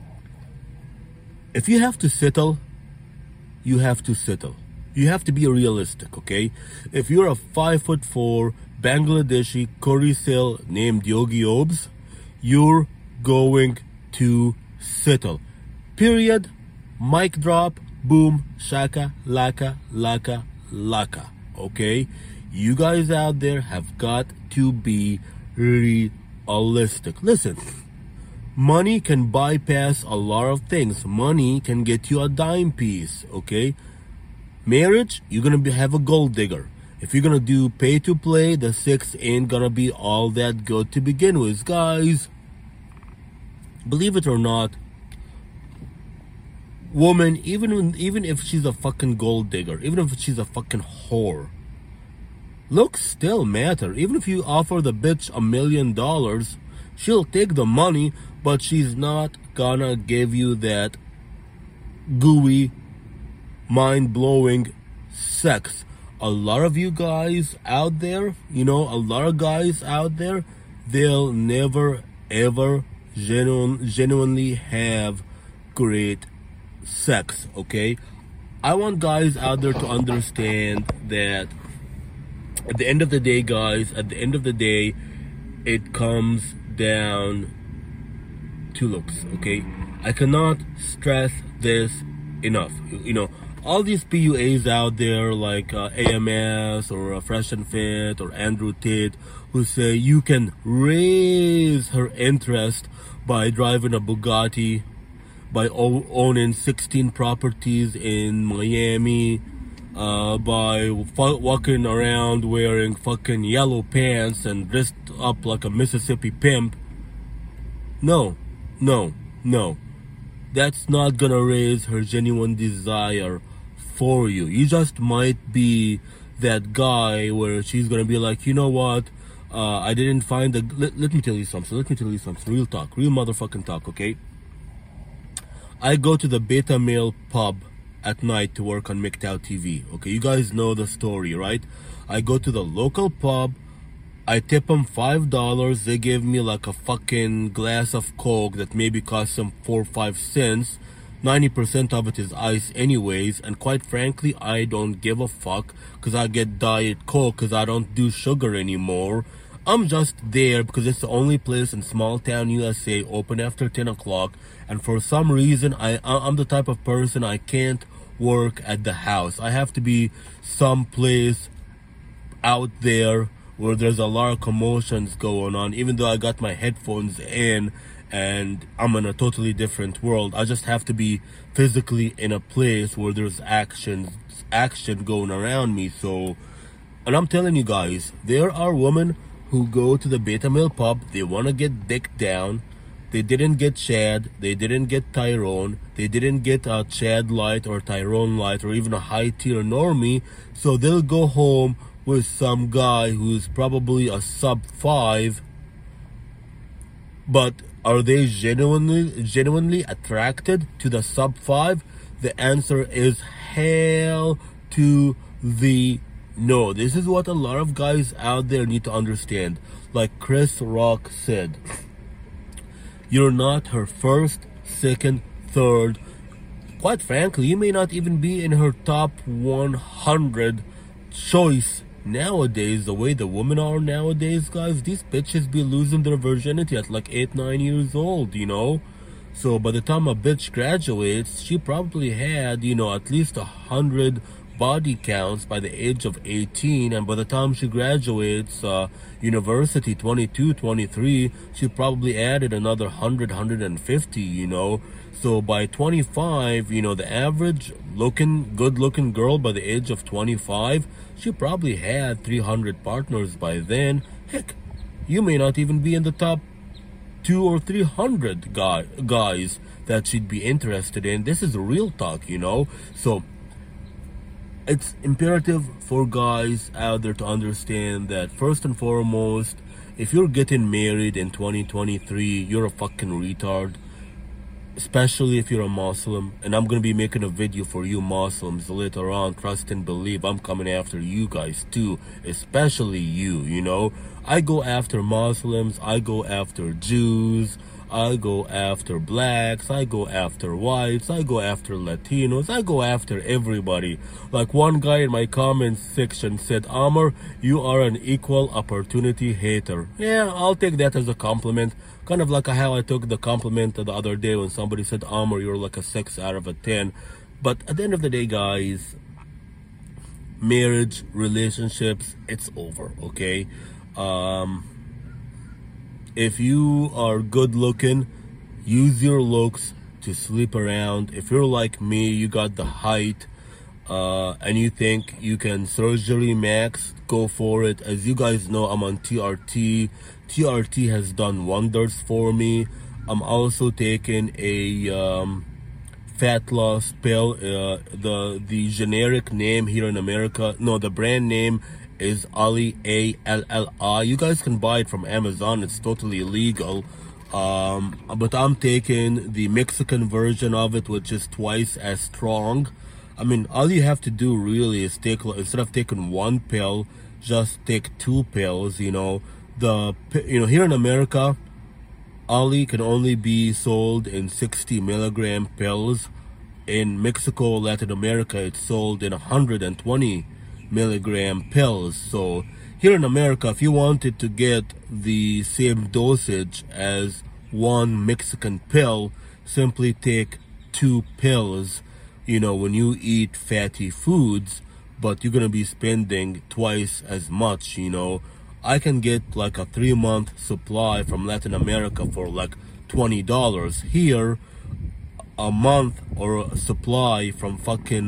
if you have to settle, you have to settle. You have to be realistic, okay? If you're a five foot four Bangladeshi curry sale named Yogi Obs, you're going to settle. Period. Mic drop. Boom. Shaka. Laka. Laka. Laka. Okay? You guys out there have got to be realistic. Listen. Money can bypass a lot of things. Money can get you a dime piece, okay? Marriage, you're gonna be, have a gold digger. If you're gonna do pay to play, the sex ain't gonna be all that good to begin with. Guys, believe it or not, woman, even when, even if she's a fucking gold digger, even if she's a fucking whore, looks still matter. Even if you offer the bitch a million dollars, she'll take the money, but she's not gonna give you that gooey, mind-blowing sex. A lot of you guys out there, you know, a lot of guys out there, they'll never ever genuine, genuinely have great sex, okay? I want guys out there to understand that at the end of the day, guys, at the end of the day, it comes down to looks, okay? I cannot stress this enough. You know, all these P U As out there like uh, A M S or uh, Fresh and Fit or Andrew Tate, who say you can raise her interest by driving a Bugatti, by o- owning sixteen properties in Miami, uh, by f- walking around wearing fucking yellow pants and dressed up like a Mississippi pimp. No, no, no. That's not gonna raise her genuine desire for you. You just might be that guy where she's gonna be like, you know what, uh, I didn't find the, let, let me tell you something, let me tell you something, real talk, real motherfucking talk, okay? I go to the Beta Male pub at night to work on M G T O W T V, okay? You guys know the story, right? I go to the local pub, I tip them five dollars, they give me like a fucking glass of Coke that maybe costs them four or five cents. ninety percent of it is ice anyways, and quite frankly, I don't give a fuck, because I get Diet Coke, because I don't do sugar anymore. I'm just there because it's the only place in small town U S A open after ten o'clock, and for some reason, I, I'm the type of person I can't work at the house. I have to be someplace out there where there's a lot of commotions going on, even though I got my headphones in and I'm in a totally different world. I just have to be physically in a place where there's action, action going around me. So, and I'm telling you guys, there are women who go to the Beta Male pub, they want to get dick down. They didn't get Chad, they didn't get Tyrone, they didn't get a Chad Light or Tyrone Light or even a high tier normie, so they'll go home with some guy who's probably a sub five, but are they genuinely genuinely attracted to the sub five? The answer is hell to the no. This is what a lot of guys out there need to understand. Like Chris Rock said, you're not her first, second, third. Quite frankly, you may not even be in her top one hundred choice. Nowadays, the way the women are nowadays, guys, these bitches be losing their virginity at like eight, nine years old, you know? So by the time a bitch graduates, she probably had, you know, at least a hundred body counts by the age of eighteen, and by the time she graduates uh, university, twenty-two, twenty-three, she probably added another one hundred, one hundred fifty, you know? So by twenty-five, you know, the average looking, good looking girl by the age of twenty-five, she probably had three hundred partners by then. Heck, you may not even be in the top two or three hundred guy, guys that she'd be interested in. This is real talk, you know? So it's imperative for guys out there to understand that first and foremost, if you're getting married in twenty twenty-three, you're a fucking retard. Especially if you're a Muslim, and I'm gonna be making a video for you Muslims later on. Trust and believe, I'm coming after you guys too, especially you, you know? I go after Muslims, I go after Jews, I go after blacks, I go after whites, I go after Latinos, I go after everybody. Like one guy in my comments section said, Amr, you are an equal opportunity hater. Yeah, I'll take that as a compliment. Kind of like how I took the compliment the other day when somebody said, Amr, you're like a six out of a ten. But at the end of the day, guys, marriage, relationships, it's over, okay? Um, if you are good looking, use your looks to sleep around. If you're like me, you got the height, uh, and you think you can surgery max, go for it. As you guys know, I'm on T R T. T R T has done wonders for me. I'm also taking a um, fat loss pill. Uh, the the generic name here in America, no, the brand name is Ali, A L L I. You guys can buy it from Amazon. It's totally illegal. Um, but I'm taking the Mexican version of it, which is twice as strong. I mean, all you have to do really is take, instead of taking one pill, just take two pills, you know. The, you know, here in America, Ali can only be sold in sixty milligram pills. In Mexico, Latin America, it's sold in one hundred twenty milligram pills. So here in America, if you wanted to get the same dosage as one Mexican pill, simply take two pills, you know, when you eat fatty foods, but you're gonna be spending twice as much, you know. I can get like a three month supply from Latin America for like twenty dollars. Here, a month or a supply from fucking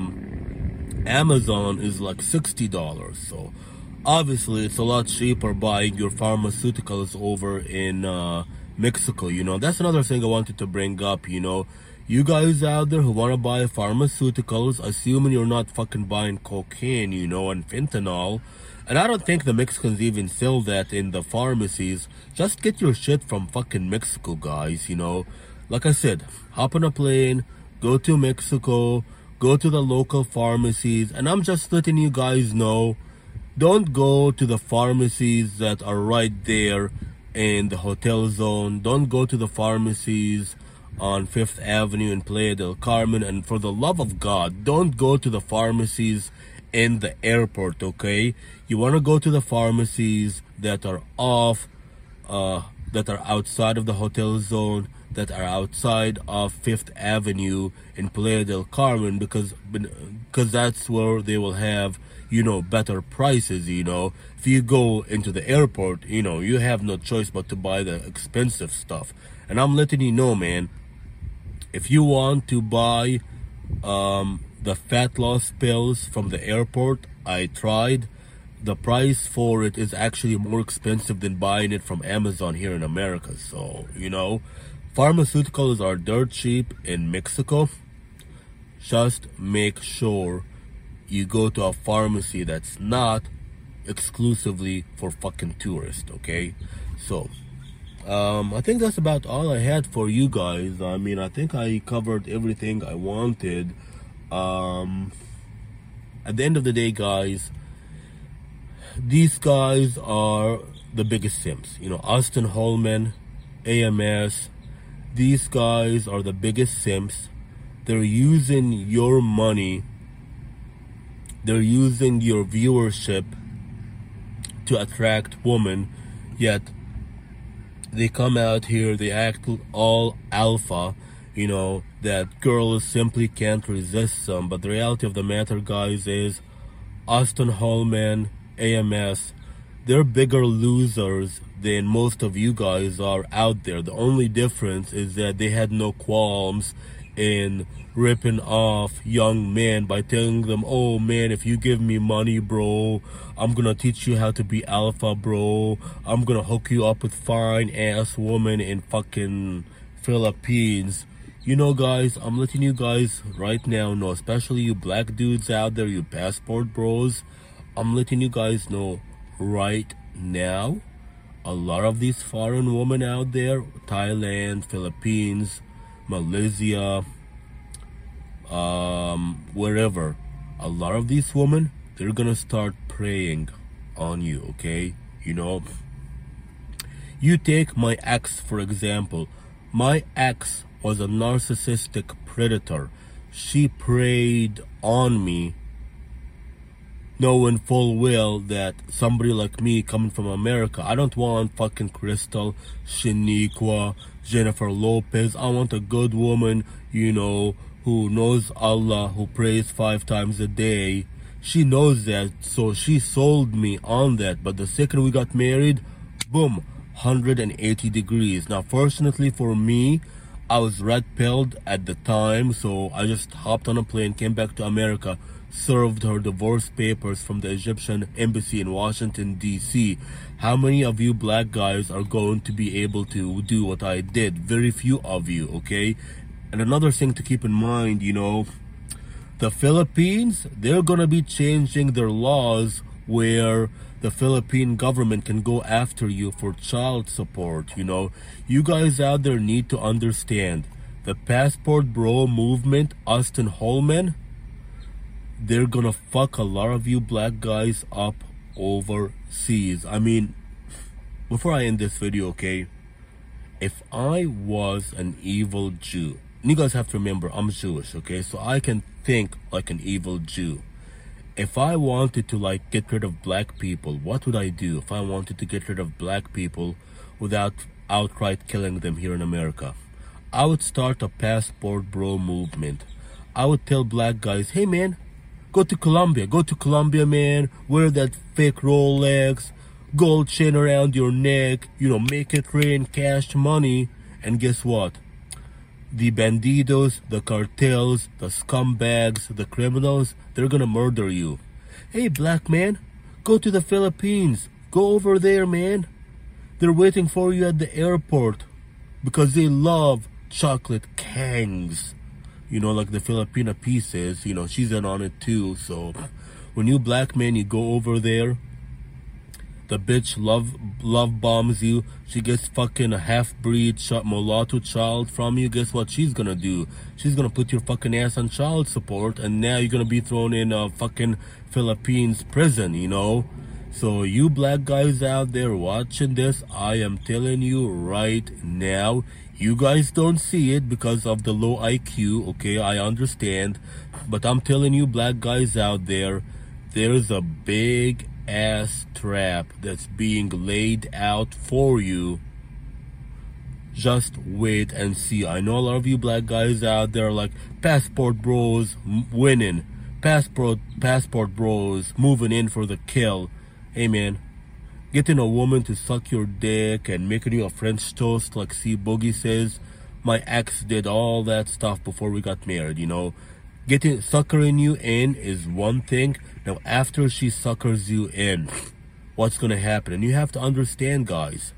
um, Amazon is like sixty dollars. So obviously it's a lot cheaper buying your pharmaceuticals over in uh, Mexico, you know. That's another thing I wanted to bring up, you know. You guys out there who want to buy pharmaceuticals, assuming you're not fucking buying cocaine, you know, and fentanyl. And I don't think the Mexicans even sell that in the pharmacies. Just get your shit from fucking Mexico, guys, you know. Like I said, hop on a plane, go to Mexico, go to the local pharmacies, and I'm just letting you guys know, don't go to the pharmacies that are right there in the hotel zone. Don't go to the pharmacies on Fifth Avenue in Playa del Carmen. And for the love of God, don't go to the pharmacies in the airport, okay? You want to go to the pharmacies that are off, uh, that are outside of the hotel zone, that are outside of Fifth Avenue in Playa del Carmen, because because that's where they will have, you know, better prices, you know. If you go into the airport, you know, you have no choice but to buy the expensive stuff. And I'm letting you know, man, if you want to buy um, the fat loss pills from the airport, I tried. The price for it is actually more expensive than buying it from Amazon here in America. So, you know, pharmaceuticals are dirt cheap in Mexico. Just make sure you go to a pharmacy that's not exclusively for fucking tourists, okay? So, um, I think that's about all I had for you guys. I mean, I think I covered everything I wanted. Um, at the end of the day, guys, these guys are the biggest simps. You know, Austin Holman, A M S, these guys are the biggest simps. They're using your money, they're using your viewership to attract women, yet they come out here, they act all alpha, you know, that girls simply can't resist them. But the reality of the matter, guys, is Austin Holman, A M S, they're bigger losers than most of you guys are out there. The only difference is that they had no qualms in ripping off young men by telling them, oh man, if you give me money, bro, I'm gonna teach you how to be alpha, bro. I'm gonna hook you up with fine ass woman in fucking Philippines. You know, guys, I'm letting you guys right now know, especially you black dudes out there, you passport bros, I'm letting you guys know right now, a lot of these foreign women out there, Thailand, Philippines, Malaysia, um, wherever, a lot of these women, they're gonna start preying on you, okay? You know, You take my ex, for example. My ex was a narcissistic predator. She preyed on me, knowing full well that somebody like me coming from America, I don't want fucking Crystal, Shaniqua, Jennifer Lopez. I want a good woman, you know, who knows Allah, who prays five times a day. She knows that, so she sold me on that. But the second we got married, boom, one hundred eighty degrees. Now, fortunately for me, I was red-pilled at the time, so I just hopped on a plane, came back to America, served her divorce papers from the Egyptian embassy in Washington, D C How many of you black guys are going to be able to do what I did? Very few of you, okay? And another thing to keep in mind, you know, the Philippines, they're going to be changing their laws where the Philippine government can go after you for child support, you know. You guys out there need to understand, the Passport Bro movement, Austin Holman, they're gonna fuck a lot of you black guys up overseas. I mean, before I end this video, okay, if I was an evil Jew, and you guys have to remember, I'm Jewish, okay, so I can think like an evil Jew. If I wanted to, like, get rid of black people, what would I do if I wanted to get rid of black people without outright killing them here in America? I would start a Passport Bro movement. I would tell black guys, hey man, go to Colombia, go to Colombia, man, wear that fake Rolex, gold chain around your neck, you know, make it rain cash money, and guess what? The bandidos, the cartels, the scumbags, the criminals, they're gonna murder you. Hey, black man, go to the Philippines. Go over there, man. They're waiting for you at the airport because they love chocolate kangs. You know, like the Filipina pieces, you know, she's in on it too. So when you black men, you go over there, the bitch love love bombs you. She gets fucking a half-breed mulatto child from you. Guess what she's gonna do? She's gonna put your fucking ass on child support, and now you're gonna be thrown in a fucking Philippines prison, you know? So you black guys out there watching this, I am telling you right now, you guys don't see it because of the low I Q, okay? I understand. But I'm telling you black guys out there, there's a big ass trap that's being laid out for you. Just wait and see. I know a lot of you black guys out there like Passport Bros winning, passport passport bros moving in for the kill. Hey man, getting a woman to suck your dick and making you a French toast like C Boogie says, my ex did all that stuff before we got married, you know. Getting suckering you in is one thing. Now after she suckers you in, what's gonna happen? And you have to understand, guys,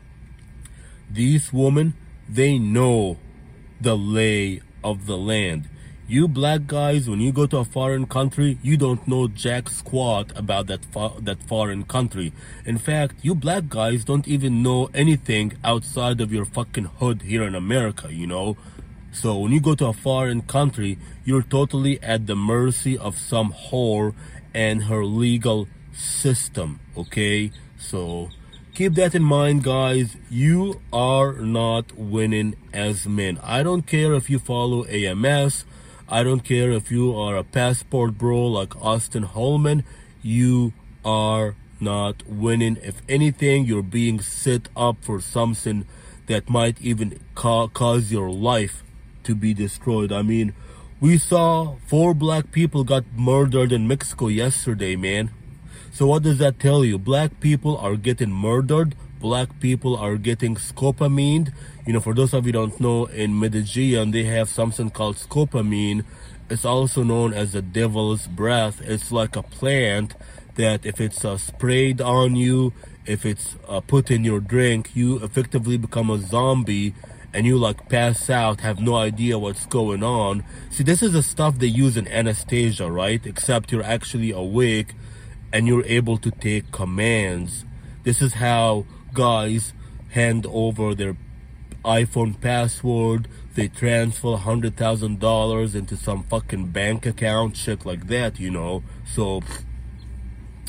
these women, they know the lay of the land. You black guys, when you go to a foreign country, you don't know jack squat about that fo that foreign country. In fact, you black guys don't even know anything outside of your fucking hood here in America, you know. So when you go to a foreign country, you're totally at the mercy of some whore and her legal system, okay? So keep that in mind, guys. You are not winning as men. I don't care if you follow A M S. I don't care if you are a passport bro like Austin Holman. You are not winning. If anything, you're being set up for something that might even ca cause your life to be destroyed. I mean, we saw four black people got murdered in Mexico yesterday, man. So what does that tell you? Black people are getting murdered. Black people are getting scopolamine. You know, for those of you who don't know, in Medellin, they have something called scopolamine. It's also known as the devil's breath. It's like a plant that if it's uh, sprayed on you, if it's uh, put in your drink, you effectively become a zombie and you like pass out, have no idea what's going on. See, this is the stuff they use in anesthesia, right? Except you're actually awake and you're able to take commands. This is how guys hand over their iPhone password. They transfer one hundred thousand dollars into some fucking bank account, shit like that, you know. So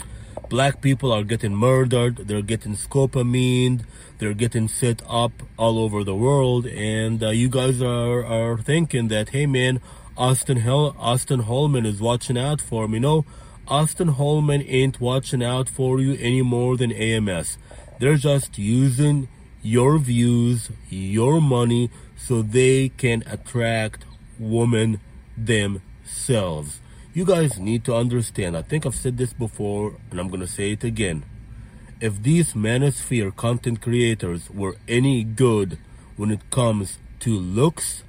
Black people are getting murdered, they're getting scopomined, they're getting set up all over the world, and uh, you guys are, are thinking that, hey man, Austin Hel- Austin Holman is watching out for me. No, Austin Holman ain't watching out for you any more than A M S. They're just using your views, your money, so they can attract women themselves. You guys need to understand, I think I've said this before, and I'm going to say it again. If these manosphere content creators were any good when it comes to looks,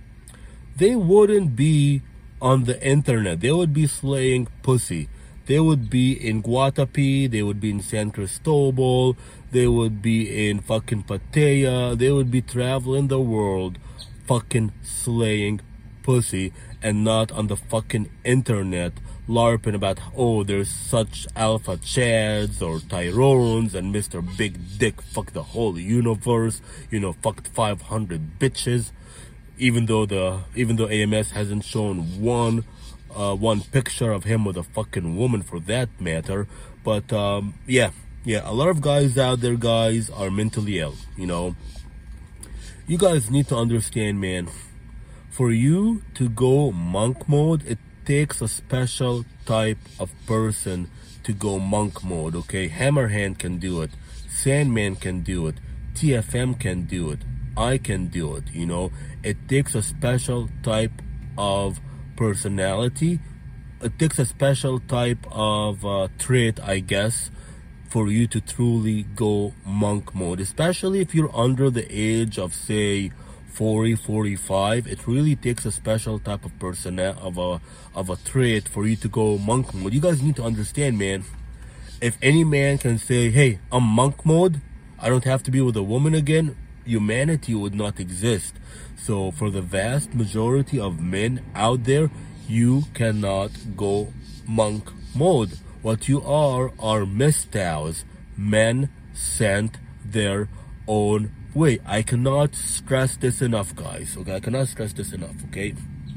they wouldn't be on the internet. They would be slaying pussy. They would be in Guatapé, they would be in San Cristobal, they would be in fucking Pattaya, they would be traveling the world fucking slaying pussy, and not on the fucking internet larping about, oh, there's such alpha chads or Tyrones and Mister Big Dick fuck the whole universe, you know, fucked five hundred bitches, even though the even though A M S hasn't shown one uh, one picture of him with a fucking woman for that matter. But um, yeah, yeah, a lot of guys out there, guys, are mentally ill, you know. You guys need to understand, man. For you to go monk mode, it takes a special type of person to go monk mode, okay? Hammerhand can do it. Sandman can do it. T F M can do it. I can do it, you know? It takes a special type of personality. It takes a special type of uh, trait, I guess, for you to truly go monk mode. Especially if you're under the age of, say, forty, forty-five, it really takes a special type of person of a of a trait for you to go monk mode. You guys need to understand, man. If any man can say, hey, I'm monk mode, I don't have to be with a woman again, humanity would not exist. So for the vast majority of men out there, you cannot go monk mode. What you are are mistows, men sent their own way. I cannot stress this enough, guys. Okay, I cannot stress this enough. Okay,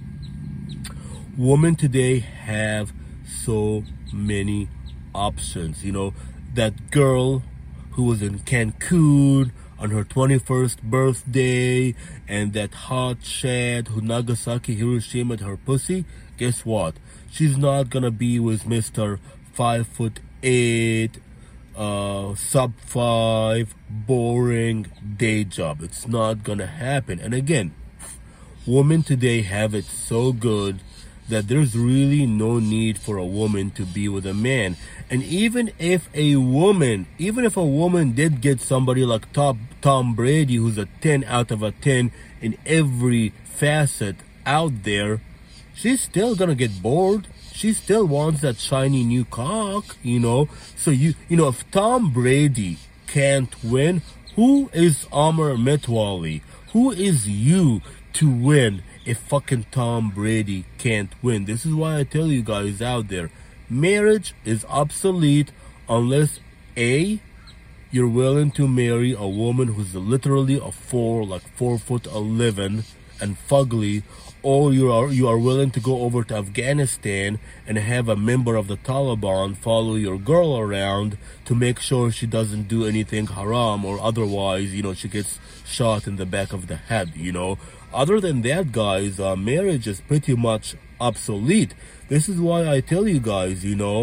women today have so many options. You know, that girl who was in Cancun on her twenty-first birthday, and that hot shad who Nagasaki Hiroshima her pussy. Guess what? She's not gonna be with Mister Five foot eight. Uh, sub five, boring day job. It's not gonna happen. And again, women today have it so good that there's really no need for a woman to be with a man. And even if a woman, even if a woman did get somebody like Tom, Tom Brady, who's a ten out of a ten in every facet out there, she's still gonna get bored. She still wants that shiny new cock, you know. So you, you know, if Tom Brady can't win, who is Amar Metwali? Who is you to win if fucking Tom Brady can't win? This is why I tell you guys out there, marriage is obsolete unless A, you're willing to marry a woman who's literally a four, like four foot eleven and fugly, or you are you are willing to go over to Afghanistan and have a member of the Taliban follow your girl around to make sure she doesn't do anything haram, or otherwise, you know, she gets shot in the back of the head, you know. Other than that, guys, uh, marriage is pretty much obsolete. This is why I tell you guys, you know,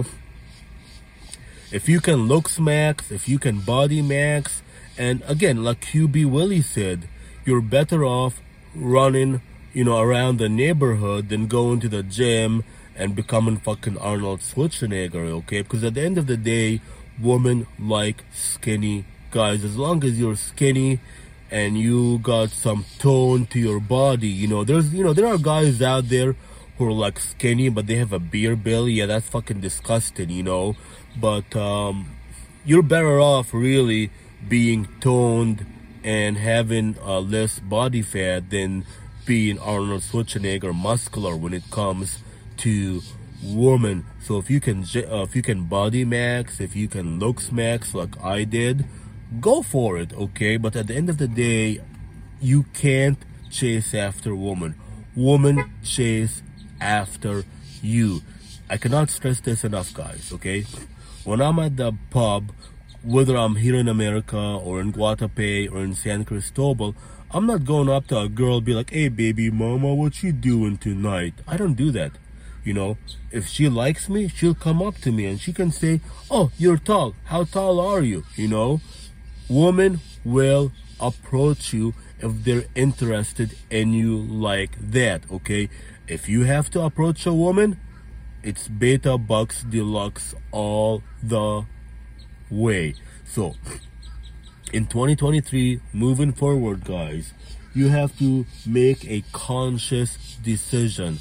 if you can looks max, if you can body max, and again, like Q B Willie said, you're better off running, you know, around the neighborhood than going to the gym and becoming fucking Arnold Schwarzenegger, okay? Because at the end of the day, women like skinny guys. As long as you're skinny and you got some tone to your body, you know, there's, you know, there are guys out there who are like skinny, but they have a beer belly. Yeah, that's fucking disgusting, you know? But um, you're better off really being toned and having uh, less body fat than being Arnold Schwarzenegger muscular when it comes to women. So if you can, uh, if you can body max, if you can looks max like I did, go for it, okay? But at the end of the day, you can't chase after women. Women chase after you. I cannot stress this enough, guys, okay? when I'm at the pub, whether I'm here in America or in Guatapé or in San Cristobal, I'm not going up to a girl and be like, hey baby mama, what you doing tonight? I don't do that. You know, if she likes me, she'll come up to me and she can say, oh, you're tall. How tall are you? You know, women will approach you if they're interested in you like that, okay? If you have to approach a woman, it's Beta Bucks Deluxe all the way. So, in twenty twenty-three, moving forward, guys, you have to make a conscious decision.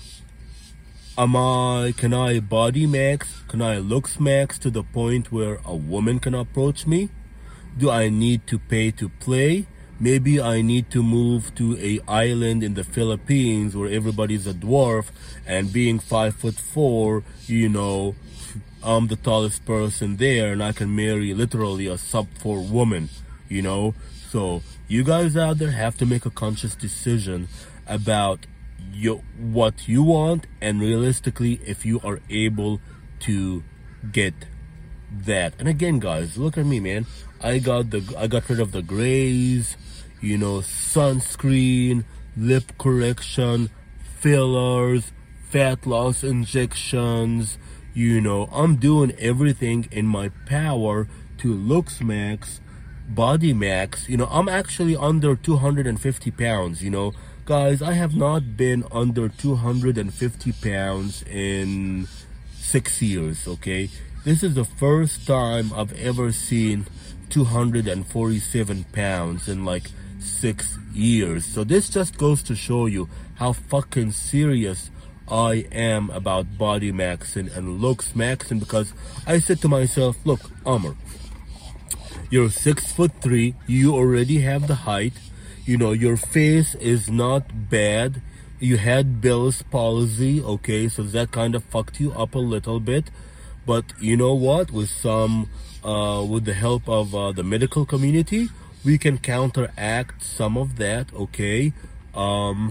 Am I, can I body max? Can I looks max to the point where a woman can approach me? Do I need to pay to play? Maybe I need to move to a island in the Philippines where everybody's a dwarf, and being five foot four, you know, I'm the tallest person there and I can marry literally a sub four woman, you know? So you guys out there have to make a conscious decision about you, what you want, and realistically if you are able to get that. And again, guys, look at me, man. I got the I got rid of the grays, you know, sunscreen, lip correction, fillers, fat loss injections. You know, I'm doing everything in my power to looks max, body max. You know, I'm actually under two hundred fifty pounds, you know. Guys, I have not been under two hundred fifty pounds in six years, okay? This is the first time I've ever seen two hundred forty-seven pounds in like six years. So this just goes to show you how fucking serious I am about body maxing and looks maxing, because I said to myself, look, Amr, you're six foot three, you already have the height, you know, your face is not bad, you had Bell's palsy, okay, so that kind of fucked you up a little bit, but you know what, with some, uh, with the help of uh, the medical community, we can counteract some of that, okay, um,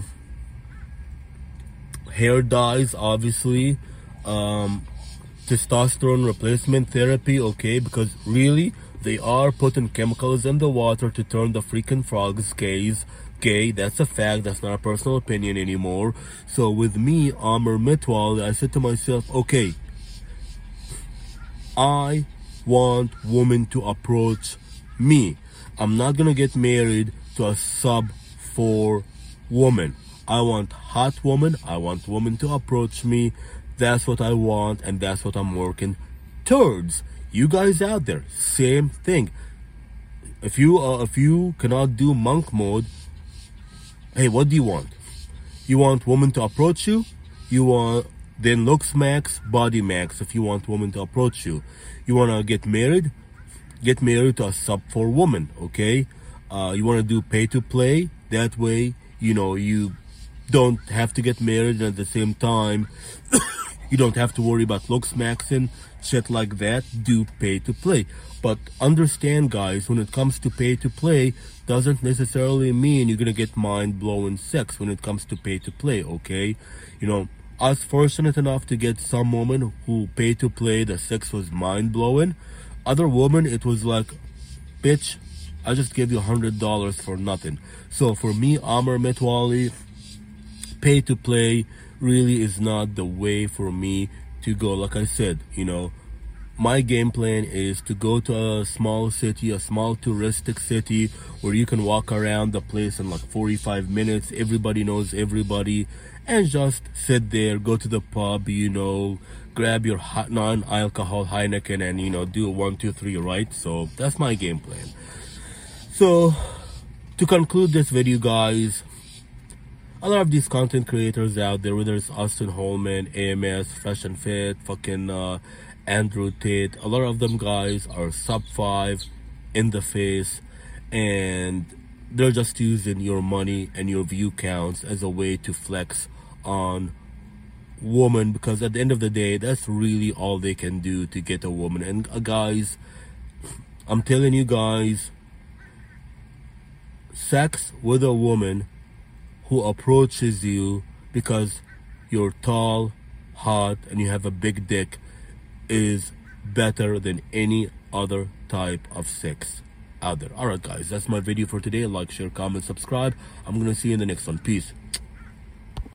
hair dyes, obviously, um, testosterone replacement therapy, okay, because really, they are putting chemicals in the water to turn the freaking frogs gays gay. That's a fact. That's not a personal opinion anymore. So with me, Amr Mitwal, I said to myself, okay, I want women to approach me. I'm not gonna get married to a sub four woman. I want hot woman. I want women to approach me. That's what I want, and that's what I'm working towards. You guys out there, same thing. If you uh, if you cannot do monk mode, hey, what do you want? You want women to approach you? You want then looks max, body max. If you want women to approach you, you wanna get married? Get married to a sub four woman, okay? Uh, you wanna do pay to play? That way, you know, you don't have to get married, and at the same time, you don't have to worry about looks maxing, shit like that. Do pay to play. But understand, guys, when it comes to pay to play, doesn't necessarily mean you're gonna get mind-blowing sex when it comes to pay to play, okay? You know, I was fortunate enough to get some women who pay to play, the sex was mind-blowing. Other women, it was like, bitch, I just gave you a hundred dollars for nothing. So for me, Amr Metwali, pay to play really is not the way for me to go. Like I said, you know, my game plan is to go to a small city, a small touristic city where you can walk around the place in like forty-five minutes. Everybody knows everybody, and just sit there, go to the pub, you know, grab your non-alcohol Heineken and, you know, do a one, two, three, right? So that's my game plan. So to conclude this video, guys, a lot of these content creators out there, whether it's Austin Holman, A M S, Fresh and Fit, fucking uh, Andrew Tate, a lot of them guys are sub five, in the face, and they're just using your money and your view counts as a way to flex on woman, because at the end of the day, that's really all they can do to get a woman. And uh, guys, I'm telling you guys, sex with a woman who approaches you because you're tall, hot, and you have a big dick is better than any other type of sex out there. Alright guys, that's my video for today. Like, share, comment, subscribe. I'm gonna see you in the next one. Peace.